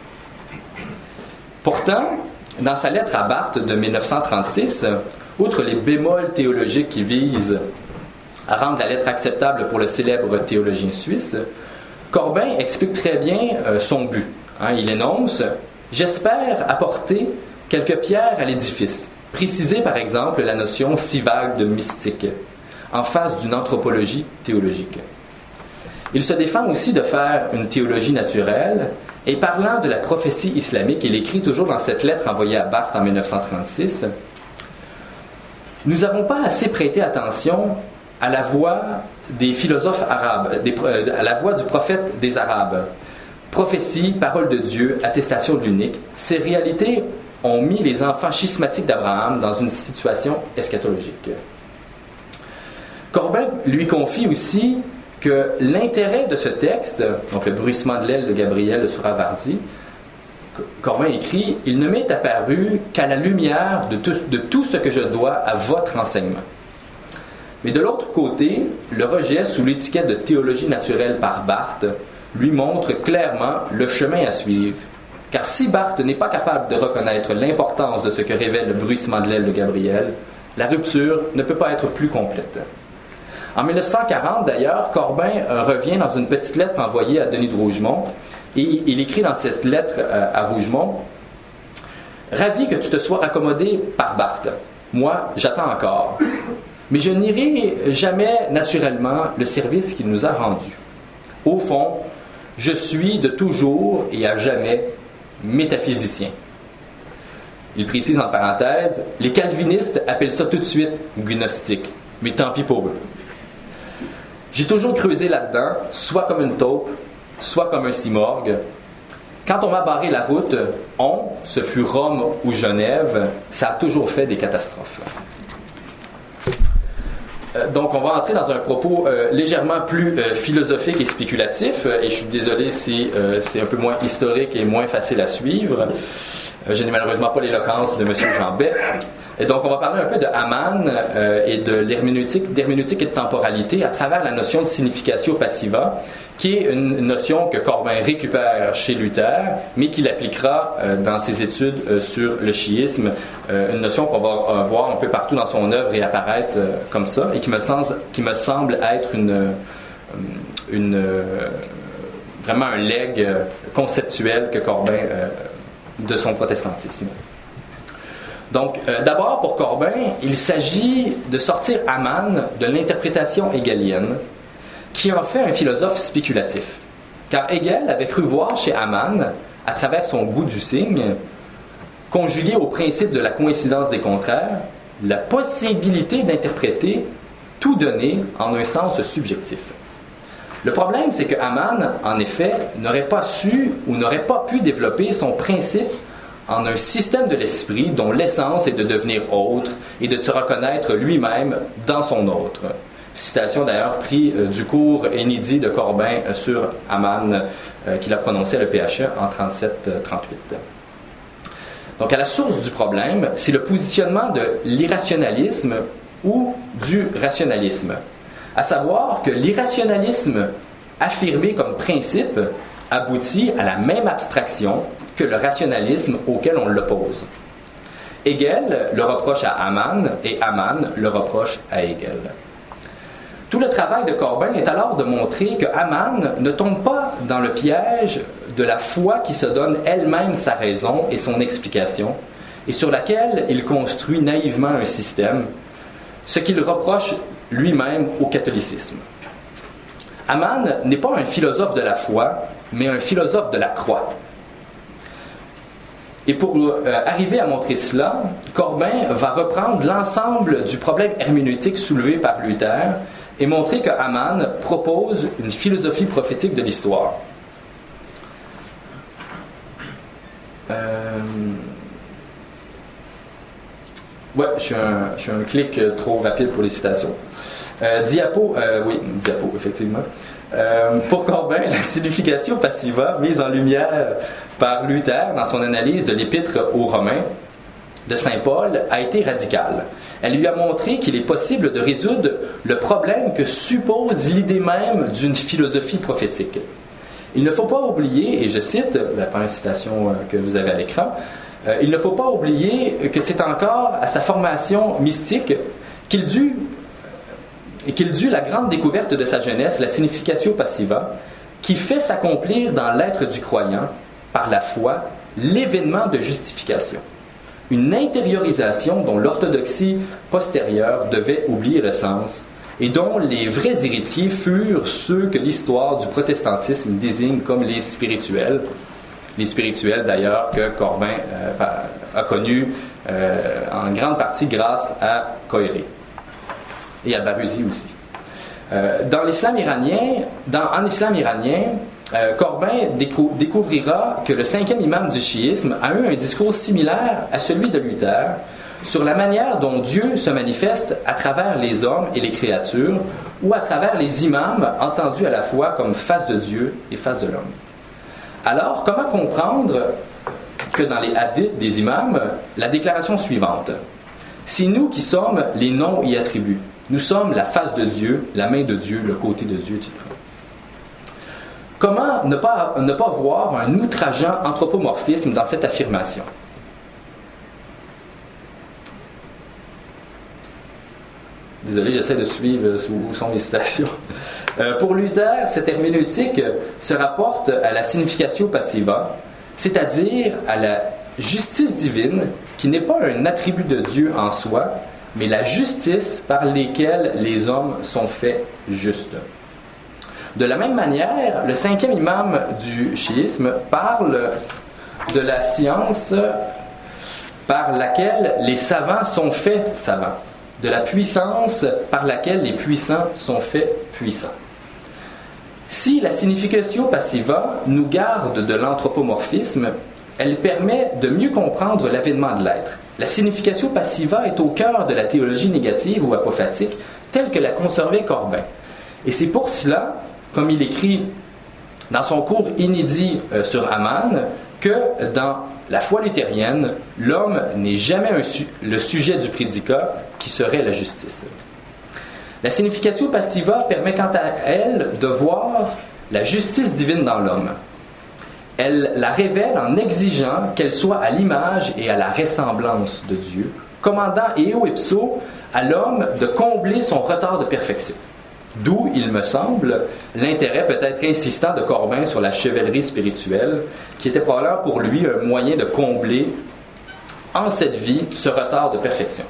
Pourtant, dans sa lettre à Barthes de mille neuf cent trente-six, outre les bémols théologiques qui visent à rendre la lettre acceptable pour le célèbre théologien suisse, Corbin explique très bien euh, son but. Hein, il énonce « J'espère apporter quelques pierres à l'édifice, préciser par exemple la notion si vague de mystique, en face d'une anthropologie théologique. » Il se défend aussi de faire une théologie naturelle, et parlant de la prophétie islamique, il écrit toujours dans cette lettre envoyée à Barthes en mille neuf cent trente-six, « Nous n'avons pas assez prêté attention à la voix des philosophes arabes, des, à la voix du prophète des Arabes. Prophétie, parole de Dieu, attestation de l'unique, ces réalités ont mis les enfants schismatiques d'Abraham dans une situation eschatologique. » Corbin lui confie aussi que l'intérêt de ce texte, donc le bruissement de l'aile de Gabriel de Suravardi, Corbin écrit « Il ne m'est apparu qu'à la lumière de tout, de tout ce que je dois à votre enseignement. » Mais de l'autre côté, le rejet sous l'étiquette de théologie naturelle par Barthes lui montre clairement le chemin à suivre. Car si Barthes n'est pas capable de reconnaître l'importance de ce que révèle le bruissement de l'aile de Gabriel, la rupture ne peut pas être plus complète. En mille neuf cent quarante, d'ailleurs, Corbin euh, revient dans une petite lettre envoyée à Denis de Rougemont, et il écrit dans cette lettre euh, à Rougemont « Ravi que tu te sois raccommodé par Barthes. Moi, j'attends encore. Mais je n'irai jamais naturellement le service qu'il nous a rendu. Au fond, je suis de toujours et à jamais métaphysicien. » Il précise en parenthèse « Les calvinistes appellent ça tout de suite gnostique, mais tant pis pour eux. J'ai toujours creusé là-dedans, soit comme une taupe, soit comme un simorgue. Quand on m'a barré la route, on, ce fut Rome ou Genève, ça a toujours fait des catastrophes. » Euh, donc, on va entrer dans un propos euh, légèrement plus euh, philosophique et spéculatif, euh, et je suis désolé si euh, c'est un peu moins historique et moins facile à suivre. Euh, je n'ai malheureusement pas l'éloquence de M. Jean Bai. Et donc, on va parler un peu de Hamann euh, et de l'herméneutique, d'herméneutique et de temporalité à travers la notion de significatio passiva, qui est une notion que Corbin récupère chez Luther, mais qu'il appliquera euh, dans ses études euh, sur le chiisme, euh, une notion qu'on va euh, voir un peu partout dans son œuvre et apparaître euh, comme ça, et qui me, sens, qui me semble être une, une, euh, vraiment un legs euh, conceptuel que Corbin euh, de son protestantisme. Donc, euh, d'abord, pour Corbin, il s'agit de sortir Hamann de l'interprétation hegelienne, qui en fait un philosophe spéculatif. Car Hegel avait cru voir chez Hamann, à travers son goût du signe, conjugué au principe de la coïncidence des contraires, la possibilité d'interpréter tout donné en un sens subjectif. Le problème, c'est que Hamann, en effet, n'aurait pas su ou n'aurait pas pu développer son principe en un système de l'esprit dont l'essence est de devenir autre et de se reconnaître lui-même dans son autre. Citation d'ailleurs prise euh, du cours inédit de Corbin euh, sur Aman euh, qu'il a prononcé à l'E P H E en trente-sept trente-huit. Donc à la source du problème, c'est le positionnement de l'irrationalisme ou du rationalisme. À savoir que l'irrationalisme affirmé comme principe aboutit à la même abstraction que le rationalisme auquel on l'oppose. Hegel le reproche à Aman et Aman le reproche à Hegel. Tout le travail de Corbin est alors de montrer que Aman ne tombe pas dans le piège de la foi qui se donne elle-même sa raison et son explication, et sur laquelle il construit naïvement un système, ce qu'il reproche lui-même au catholicisme. Aman n'est pas un philosophe de la foi, mais un philosophe de la croix. Et pour euh, arriver à montrer cela, Corbin va reprendre l'ensemble du problème herméneutique soulevé par Luther et montrer que Aman propose une philosophie prophétique de l'histoire. Euh... Ouais, je suis, un, je suis un clic trop rapide pour les citations. Euh, diapo, euh, oui, diapo, effectivement. Euh, pour Corbin, la signification passiva mise en lumière par Luther dans son analyse de l'épître aux Romains de Saint Paul a été radicale. Elle lui a montré qu'il est possible de résoudre le problème que suppose l'idée même d'une philosophie prophétique. Il ne faut pas oublier, et je cite la première citation que vous avez à l'écran, euh, il ne faut pas oublier que c'est encore à sa formation mystique qu'il dut et qu'il dut la grande découverte de sa jeunesse, la significatio passiva, qui fait s'accomplir dans l'être du croyant, par la foi, l'événement de justification. Une intériorisation dont l'orthodoxie postérieure devait oublier le sens, et dont les vrais héritiers furent ceux que l'histoire du protestantisme désigne comme les spirituels. Les spirituels, d'ailleurs, que Corbin euh, a connus euh, en grande partie grâce à Coiré. Et à Baruzi aussi. Euh, dans l'islam iranien, dans, en islam iranien, euh, Corbin décou- découvrira que le cinquième imam du chiisme a eu un discours similaire à celui de Luther sur la manière dont Dieu se manifeste à travers les hommes et les créatures, ou à travers les imams entendus à la fois comme face de Dieu et face de l'homme. Alors, comment comprendre que dans les hadiths des imams, la déclaration suivante: c'est nous qui sommes les noms et attributs. Nous sommes la face de Dieu, la main de Dieu, le côté de Dieu, et cetera. Comment ne pas, ne pas voir un outrageant anthropomorphisme dans cette affirmation? Désolé, j'essaie de suivre où sont mes citations. Euh, pour Luther, cette herméneutique se rapporte à la significatio passiva, c'est-à-dire à la justice divine, qui n'est pas un attribut de Dieu en soi, mais la justice par laquelle les hommes sont faits justes. De la même manière, le cinquième imam du chiisme parle de la science par laquelle les savants sont faits savants, de la puissance par laquelle les puissants sont faits puissants. Si la significatio passiva nous garde de l'anthropomorphisme, elle permet de mieux comprendre l'avènement de l'être. La significatio passiva est au cœur de la théologie négative ou apophatique, telle que l'a conservée Corbin. Et c'est pour cela, comme il écrit dans son cours inédit euh, sur Aman, que dans la foi luthérienne, l'homme n'est jamais un su- le sujet du prédicat qui serait la justice. La significatio passiva permet quant à elle de voir la justice divine dans l'homme. Elle la révèle en exigeant qu'elle soit à l'image et à la ressemblance de Dieu, commandant eo ipso à l'homme de combler son retard de perfection. D'où, il me semble, l'intérêt peut-être insistant de Corbin sur la chevalerie spirituelle, qui était probablement pour lui un moyen de combler en cette vie ce retard de perfection.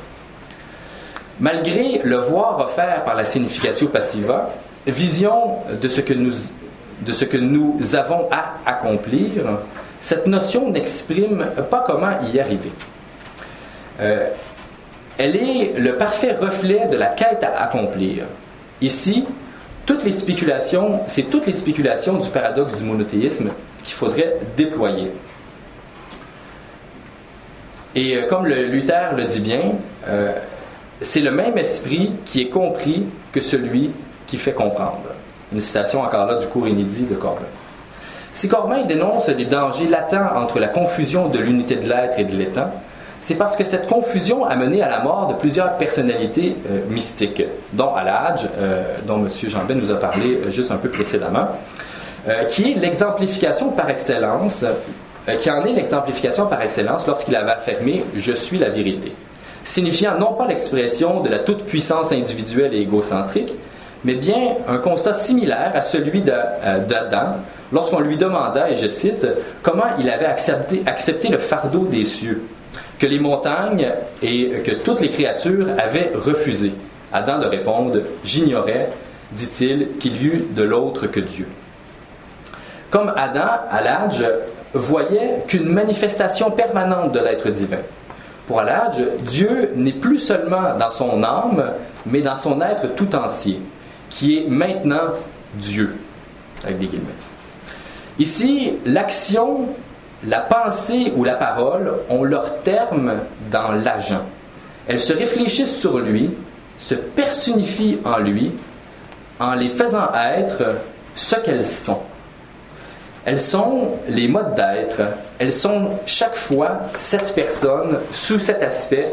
Malgré le voir offert par la significatio passiva, vision de ce que nous, de ce que nous avons à accomplir, cette notion n'exprime pas comment y arriver. Euh, elle est le parfait reflet de la quête à accomplir. Ici, toutes les spéculations, c'est toutes les spéculations du paradoxe du monothéisme qu'il faudrait déployer. Et euh, comme le Luther le dit bien, euh, c'est le même esprit qui est compris que celui qui fait comprendre. Une citation encore là du cours inédit de Corbin. Si Corbin dénonce les dangers latents entre la confusion de l'unité de l'être et de l'étant, c'est parce que cette confusion a mené à la mort de plusieurs personnalités euh, mystiques, dont Al-Hadj, euh, dont M. Jambet nous a parlé euh, juste un peu précédemment, euh, qui est l'exemplification par excellence, euh, qui en est l'exemplification par excellence lorsqu'il avait affirmé « Je suis la vérité », signifiant non pas l'expression de la toute-puissance individuelle et égocentrique, mais bien un constat similaire à celui d'Adam lorsqu'on lui demanda, et je cite, comment il avait accepté, accepté le fardeau des cieux, que les montagnes et que toutes les créatures avaient refusé. Adam de répondre, j'ignorais, dit-il, qu'il y eut de l'autre que Dieu. Comme Adam, Al-Hadj voyait qu'une manifestation permanente de l'être divin. Pour Al-Hadj, Dieu n'est plus seulement dans son âme, mais dans son être tout entier, qui est maintenant Dieu, avec des guillemets. Ici, l'action, la pensée ou la parole ont leur terme dans l'agent. Elles se réfléchissent sur lui, se personnifient en lui, en les faisant être ce qu'elles sont. Elles sont les modes d'être. Elles sont chaque fois cette personne sous cet aspect.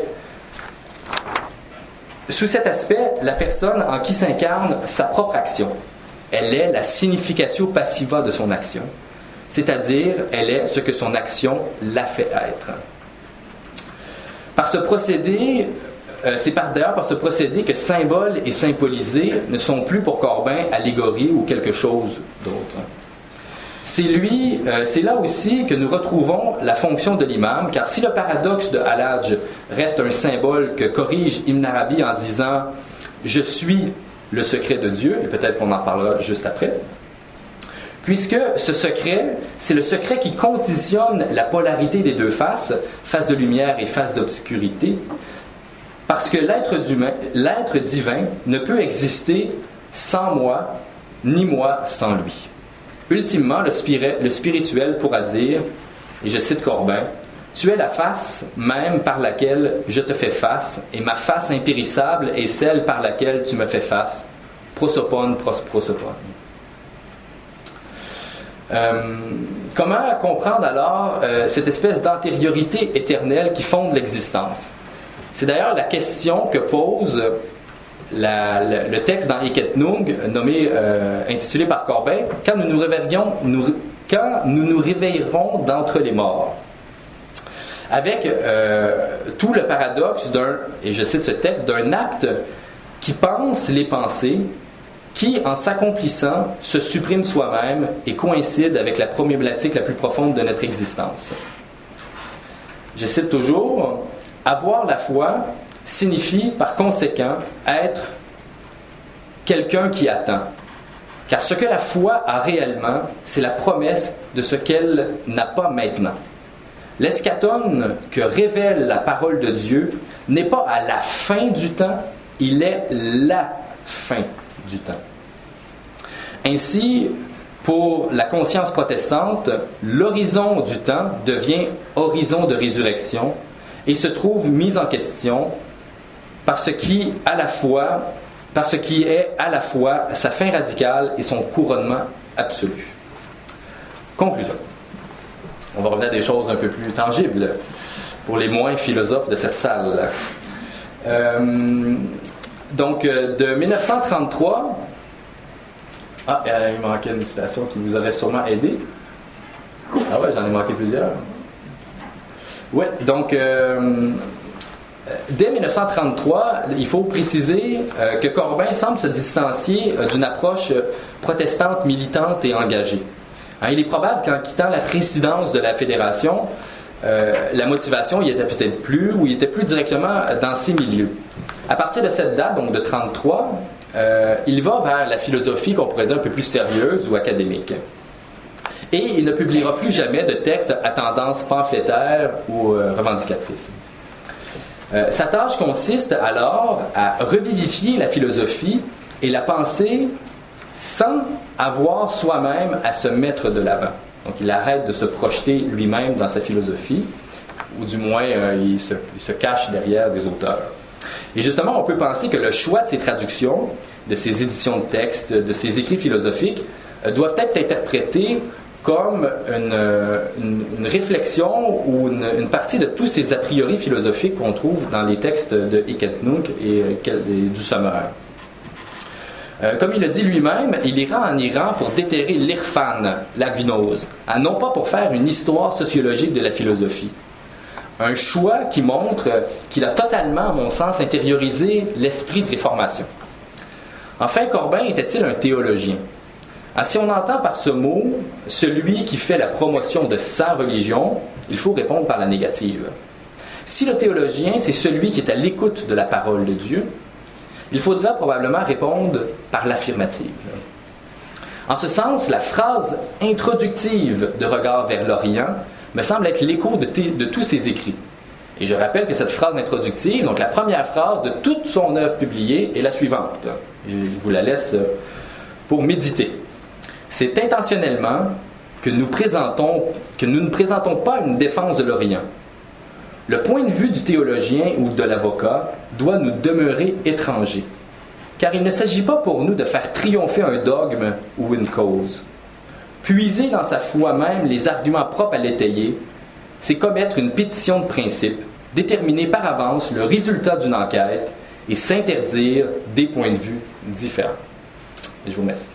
Sous cet aspect, la personne en qui s'incarne sa propre action. Elle est la significatio passiva de son action, c'est-à-dire elle est ce que son action l'a fait être. Par ce procédé, euh, c'est par d'ailleurs par ce procédé que symbole et symbolisé ne sont plus pour Corbin allégorie ou quelque chose d'autre. C'est lui, euh, c'est là aussi que nous retrouvons la fonction de l'imam, car si le paradoxe de Al-Hadj reste un symbole que corrige Ibn Arabi en disant « Je suis le secret de Dieu », et peut-être qu'on en parlera juste après, puisque ce secret, c'est le secret qui conditionne la polarité des deux faces, face de lumière et face d'obscurité, parce que l'être divin, l'être divin ne peut exister sans moi, ni moi sans lui. Ultimement, le, spiri- le spirituel pourra dire, et je cite Corbin, « Tu es la face même par laquelle je te fais face, et ma face impérissable est celle par laquelle tu me fais face. Prosopone, pros, prosopone. » Euh, comment comprendre alors euh, cette espèce d'antériorité éternelle qui fonde l'existence? C'est d'ailleurs la question que pose la, la, le texte dans Eket Nung, nommé, euh, intitulé par Corbin, « Quand nous nous réveillerons, nous, quand nous nous réveillerons d'entre les morts ». Avec euh, tout le paradoxe d'un, et je cite ce texte, d'un acte qui pense les pensées, qui, en s'accomplissant, se supprime soi-même et coïncide avec la problématique la plus profonde de notre existence. Je cite toujours, « Avoir la foi signifie, par conséquent, être quelqu'un qui attend. Car ce que la foi a réellement, c'est la promesse de ce qu'elle n'a pas maintenant. L'escatone que révèle la parole de Dieu n'est pas à la fin du temps, il est la fin du temps. Ainsi, pour la conscience protestante, l'horizon du temps devient horizon de résurrection et se trouve mis en question par ce qui, à la fois, par ce qui est à la fois sa fin radicale et son couronnement absolu. Conclusion. On va revenir à des choses un peu plus tangibles pour les moins philosophes de cette salle. Euh, donc, de dix-neuf cent trente-trois... Ah, il manquait une citation qui vous aurait sûrement aidé. Ah ouais, j'en ai manqué plusieurs. Oui, donc, euh, dès dix-neuf cent trente-trois, il faut préciser euh, que Corbin semble se distancier euh, d'une approche protestante, militante et engagée. Hein, il est probable qu'en quittant la présidence de la Fédération, euh, la motivation y était peut-être plus, ou il était plus directement dans ces milieux. À partir de cette date, donc de trente-trois, euh, il va vers la philosophie qu'on pourrait dire un peu plus sérieuse ou académique. Et il ne publiera plus jamais de textes à tendance pamphlétaire ou euh, revendicatrice. Euh, sa tâche consiste alors à revivifier la philosophie et la pensée sans avoir soi-même à se mettre de l'avant. Donc il arrête de se projeter lui-même dans sa philosophie, ou du moins euh, il, se, il se cache derrière des auteurs. Et justement, on peut penser que le choix de ces traductions, de ces éditions de textes, de ces écrits philosophiques, euh, doivent être interprétés comme une, une, une réflexion ou une, une partie de tous ces a priori philosophiques qu'on trouve dans les textes de Eckert-Nunck et, et du Sommer. Euh, comme il le dit lui-même, il ira en Iran pour déterrer l'irfan, la gnose, à non pas pour faire une histoire sociologique de la philosophie. Un choix qui montre qu'il a totalement, à mon sens, intériorisé l'esprit de réformation. Enfin, Corbin était-il un théologien? Ah, si on entend par ce mot celui qui fait la promotion de sa religion, il faut répondre par la négative. Si le théologien, c'est celui qui est à l'écoute de la parole de Dieu, il faudra probablement répondre par l'affirmative. En ce sens, la phrase introductive de Regard vers l'Orient me semble être l'écho de, t- de tous ses écrits. Et je rappelle que cette phrase introductive, donc la première phrase de toute son œuvre publiée, est la suivante. Je vous la laisse pour méditer. C'est intentionnellement que nous, présentons, que nous ne présentons pas une défense de l'Orient. Le point de vue du théologien ou de l'avocat doit nous demeurer étranger, car il ne s'agit pas pour nous de faire triompher un dogme ou une cause. Puiser dans sa foi même les arguments propres à l'étayer, c'est commettre une pétition de principe, déterminer par avance le résultat d'une enquête et s'interdire des points de vue différents. Et je vous remercie.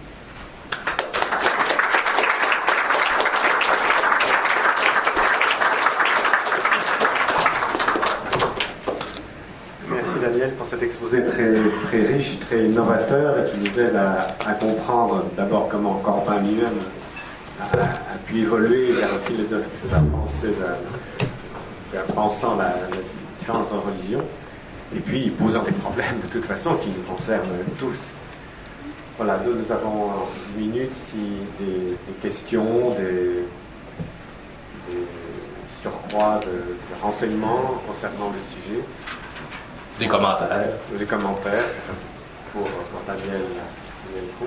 Merci Daniel pour cet exposé très, très riche, très novateur et qui nous aide à, à comprendre d'abord comment Corbin lui-même a, a pu évoluer vers un philosophe qui va penser vers, vers pensant la, la différence de religion et puis posant des problèmes de toute façon qui nous concernent tous. Voilà, nous, nous avons une minute si des, des questions, des, des surcroît de, de renseignements concernant le sujet. Des commentaires. Des commentaires pour, pour Daniel, Daniel Coux.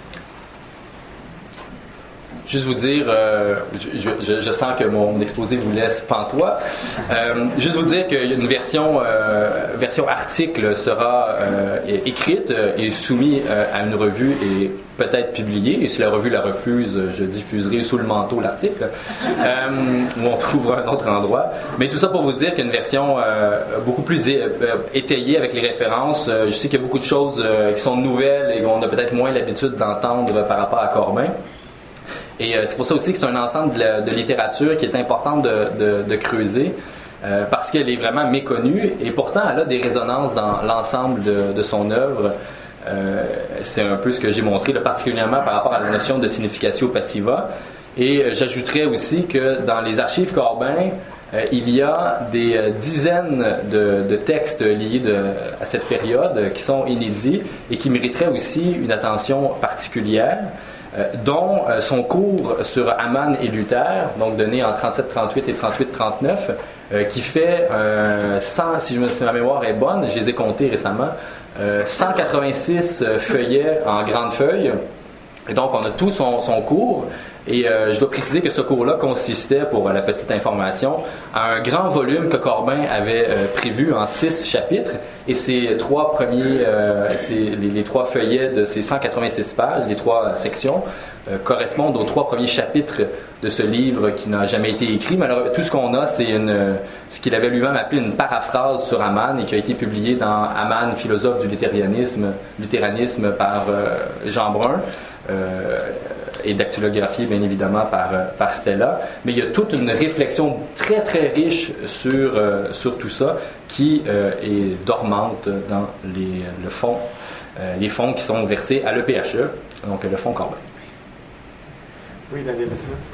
Juste vous dire, euh, je, je, je sens que mon exposé vous laisse pantois. Euh, juste vous dire qu'une version, euh, version article sera euh, écrite et soumise euh, à une revue et peut-être publiée. Et si la revue la refuse, je diffuserai sous le manteau l'article, euh, où on trouvera un autre endroit. Mais tout ça pour vous dire qu'une version euh, beaucoup plus é- étayée avec les références. Euh, je sais qu'il y a beaucoup de choses euh, qui sont nouvelles et qu'on a peut-être moins l'habitude d'entendre par rapport à Corbin. Et euh, c'est pour ça aussi que c'est un ensemble de, de littérature qui est important de, de, de creuser euh, parce qu'elle est vraiment méconnue et pourtant elle a des résonances dans l'ensemble de, de son œuvre. Euh, c'est un peu ce que j'ai montré, là, particulièrement par rapport à la notion de significatio passiva. Et euh, j'ajouterais aussi que dans les archives Corbin, euh, il y a des euh, dizaines de, de textes liés de, à cette période qui sont inédits et qui mériteraient aussi une attention particulière. Euh, dont euh, son cours sur Hamann et Luther, donc donné en trente-sept trente-huit et trente-huit trente-neuf, euh, qui fait euh, cent, si, je me, si ma mémoire est bonne, je les ai comptés récemment, euh, cent quatre-vingt-six feuillets en grande feuille. Et donc, on a tout son, son cours. Et euh, je dois préciser que ce cours-là consistait, pour la petite information, à un grand volume que Corbin avait euh, prévu en six chapitres. Et ces trois premiers, euh, ces, les, les trois feuillets de ces cent quatre-vingt-six pages, les trois sections, euh, correspondent aux trois premiers chapitres de ce livre qui n'a jamais été écrit. Mais alors, tout ce qu'on a, c'est une, ce qu'il avait lui-même appelé une paraphrase sur Hamann et qui a été publié dans Hamann, philosophe du luthéranisme, luthéranisme par euh, Jean Brun. Euh, et dactylographié bien évidemment par, par Stella, mais il y a toute une réflexion très très riche sur, euh, sur tout ça qui euh, est dormante dans les, le fonds, euh, les fonds qui sont versés à l'E P H E, donc le fonds Corbin. Oui, Daniel,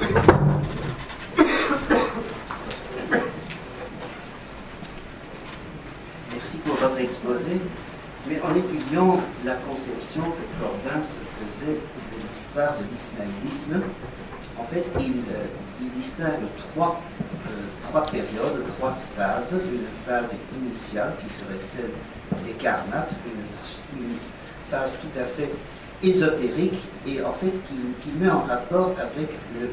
merci pour votre exposé. Mais en étudiant la conception que Corbin se faisait de l'histoire de l'ismaélisme, en fait, il, il distingue trois, euh, trois périodes, trois phases. Une phase initiale qui serait celle des Karnates, une, une phase tout à fait ésotérique et en fait qui, qui met en rapport avec le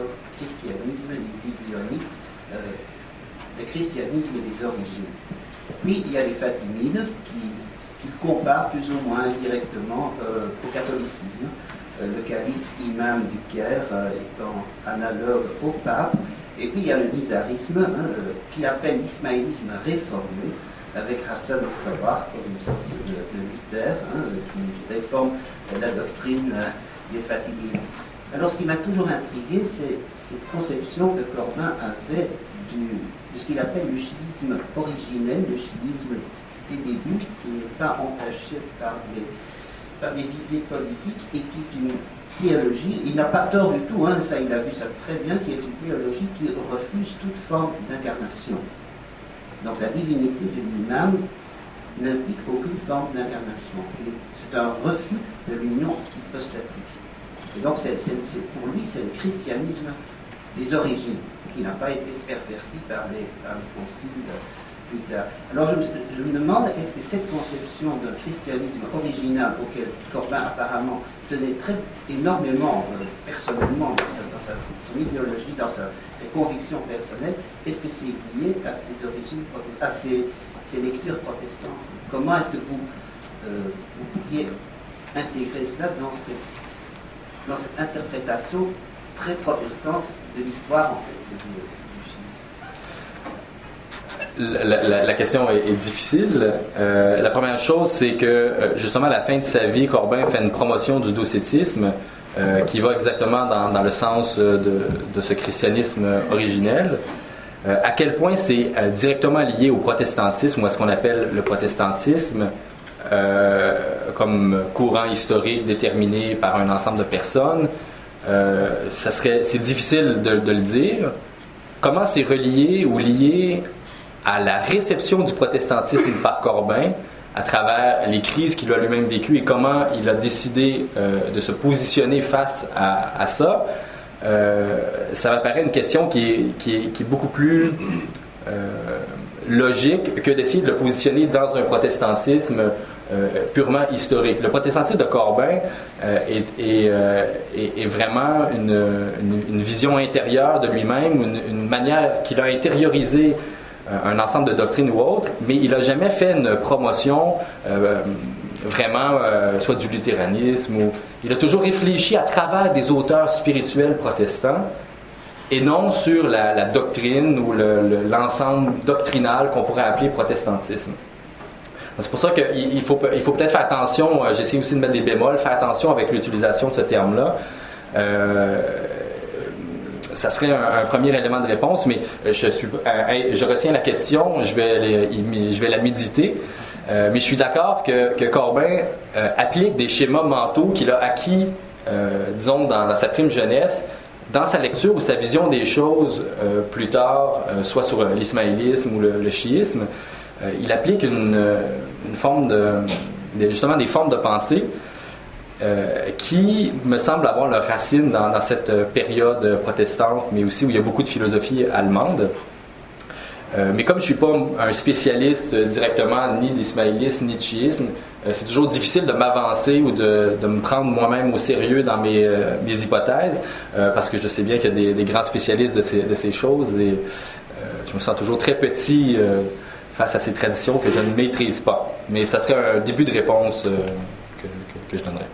judéo-christianisme, les Zibionites, euh, le christianisme et les origines. puis il y a les Fatimides qui, qui comparent plus ou moins directement euh, au catholicisme. Euh, le calife imam du Caire euh, étant analogue au pape. Et puis il y a le nizarisme hein, euh, qui appelle l'ismaélisme réformé, avec Hassan al-Sabah comme une sorte de, de Luther hein, qui réforme euh, la doctrine euh, des Fatimides. Alors ce qui m'a toujours intrigué, c'est cette conception que Corbin avait du, de ce qu'il appelle le chiisme originel, le chiisme des débuts, qui n'est pas entaché par des, par des visées politiques et qui est une théologie, il n'a pas tort du tout, hein, ça il a vu ça très bien, qui est une théologie qui refuse toute forme d'incarnation. Donc la divinité de l'imam n'implique aucune forme d'incarnation. C'est un refus de l'union hypostatique. Et donc c'est, c'est, c'est, pour lui, c'est le christianisme des origines, qui n'a pas été perverti par les, par les conciles plus tard. Alors je, je me demande, est-ce que cette conception d'un christianisme original auquel Corbin apparemment tenait très énormément, euh, personnellement, dans, sa, dans sa, son idéologie, dans sa, ses convictions personnelles, est-ce que c'est lié à ses origines, à ses, ses lectures protestantes? Comment est-ce que vous, euh, vous pourriez intégrer cela dans cette, dans cette interprétation très protestante de l'histoire, en fait, du, La, la, la question est, est difficile. Euh, la première chose, c'est que justement à la fin de sa vie, Corbin fait une promotion du docétisme euh, qui va exactement dans, dans le sens de, de ce christianisme originel. Euh, à quel point c'est euh, directement lié au protestantisme, ou à ce qu'on appelle le protestantisme, euh, comme courant historique déterminé par un ensemble de personnes, euh, ça serait, c'est difficile de, de le dire. Comment c'est relié ou lié à la réception du protestantisme par Corbin à travers les crises qu'il a lui-même vécues et comment il a décidé euh, de se positionner face à, à ça, euh, ça m'apparaît une question qui est, qui est, qui est beaucoup plus euh, logique que d'essayer de le positionner dans un protestantisme euh, purement historique. Le protestantisme de Corbin euh, est, est, euh, est, est vraiment une, une, une vision intérieure de lui-même, une, une manière qu'il a intériorisé un ensemble de doctrines ou autres, mais il n'a jamais fait une promotion euh, vraiment euh, soit du luthéranisme ou... Il a toujours réfléchi à travers des auteurs spirituels protestants et non sur la, la doctrine ou le, le, l'ensemble doctrinal qu'on pourrait appeler protestantisme. C'est pour ça qu'il il faut, il faut peut-être faire attention, j'essaie aussi de mettre des bémols, faire attention avec l'utilisation de ce terme-là. Euh, Ça serait un, un premier élément de réponse, mais je, suis, euh, je retiens la question, je vais, je vais la méditer, euh, mais je suis d'accord que, que Corbin euh, applique des schémas mentaux qu'il a acquis, euh, disons, dans, dans sa prime jeunesse, dans sa lecture ou sa vision des choses euh, plus tard, euh, soit sur l'ismaélisme ou le, le chiisme. Euh, il applique une, une forme de, de, justement des formes de pensée Euh, qui me semble avoir leur racine dans, dans cette période protestante, mais aussi où il y a beaucoup de philosophie allemande. Euh, mais comme je ne suis pas un spécialiste directement ni d'ismaélisme ni de chiisme, euh, c'est toujours difficile de m'avancer ou de, de me prendre moi-même au sérieux dans mes, euh, mes hypothèses, euh, parce que je sais bien qu'il y a des, des grands spécialistes de ces, de ces choses et euh, je me sens toujours très petit euh, face à ces traditions que je ne maîtrise pas. Mais ça serait un début de réponse euh, que, que, que je donnerais.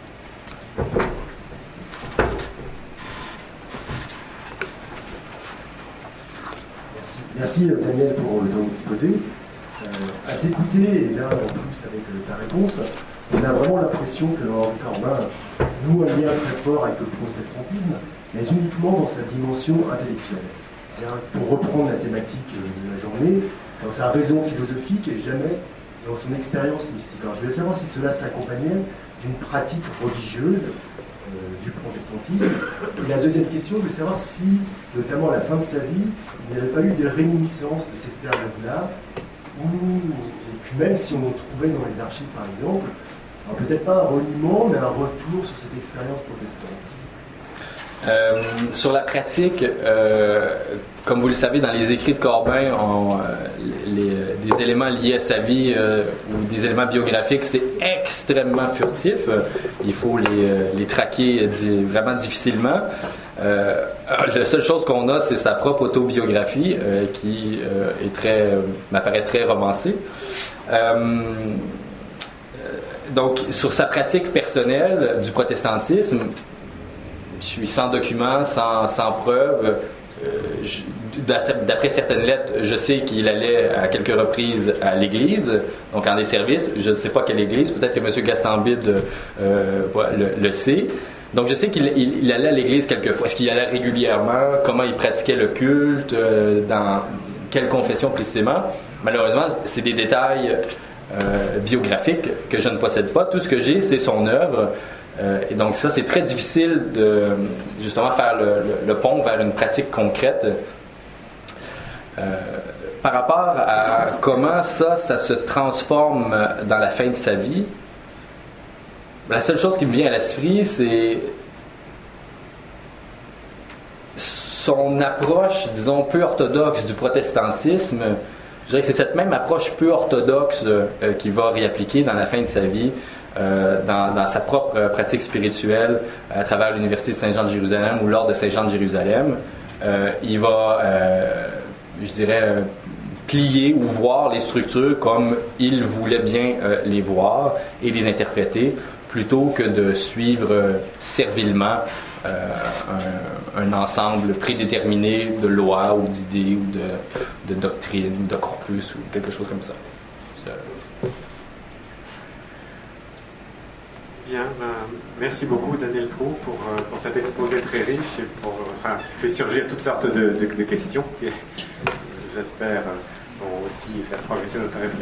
Merci. Merci Daniel pour ton exposé. Euh, à t'écouter, et là en plus avec ta réponse, on a vraiment l'impression que Henri Corbin noue un lien très fort avec le protestantisme, mais uniquement dans sa dimension intellectuelle. C'est-à-dire, pour reprendre la thématique de la journée, dans sa raison philosophique et jamais dans son expérience mystique. Alors je voulais savoir si cela s'accompagnait d'une pratique religieuse euh, du protestantisme. Et la deuxième question, je voulais savoir si, notamment à la fin de sa vie, il n'y avait pas eu des réminiscences de cette période-là, ou, et puis même si on en trouvait dans les archives par exemple, alors peut-être pas un reniement, mais un retour sur cette expérience protestante. Euh, sur la pratique, euh, comme vous le savez, dans les écrits de Corbin, on, euh, les, les éléments liés à sa vie euh, ou des éléments biographiques, c'est extrêmement furtif. Il faut les, les traquer vraiment difficilement. Euh, la seule chose qu'on a, c'est sa propre autobiographie euh, qui euh, est très, euh, m'apparaît très romancée. Euh, donc, sur sa pratique personnelle du protestantisme, je suis sans document, sans, sans preuve. Euh, je, d'après certaines lettres, je sais qu'il allait à quelques reprises à l'église, donc en des services. Je ne sais pas quelle église, peut-être que M. Gastambide euh, le, le sait. Donc je sais qu'il il, il allait à l'église quelques fois. Est-ce qu'il allait régulièrement? Comment il pratiquait le culte? Euh, dans quelle confession précisément? Malheureusement, c'est des détails euh, biographiques que je ne possède pas. Tout ce que j'ai, c'est son œuvre. Euh, et donc ça, c'est très difficile de justement faire le, le, le pont vers une pratique concrète. Euh, par rapport à comment ça, ça se transforme dans la fin de sa vie, la seule chose qui me vient à l'esprit, c'est son approche, disons, peu orthodoxe du protestantisme. Je dirais que c'est cette même approche peu orthodoxe euh, qu'il va réappliquer dans la fin de sa vie, euh, dans, dans sa propre pratique spirituelle à travers l'Université de Saint-Jean de Jérusalem ou l'Ordre de Saint-Jean de Jérusalem. Euh, il va... Euh, je dirais, euh, plier ou voir les structures comme il voulait bien euh, les voir et les interpréter, plutôt que de suivre euh, servilement euh, un, un ensemble prédéterminé de lois ou d'idées ou de, de doctrines, de corpus ou quelque chose comme ça. ça Bien, ben, merci beaucoup Daniel Prou pour, pour cet exposé très riche et pour, enfin, qui fait surgir toutes sortes de, de, de questions qui, j'espère, vont aussi faire progresser notre réflexion.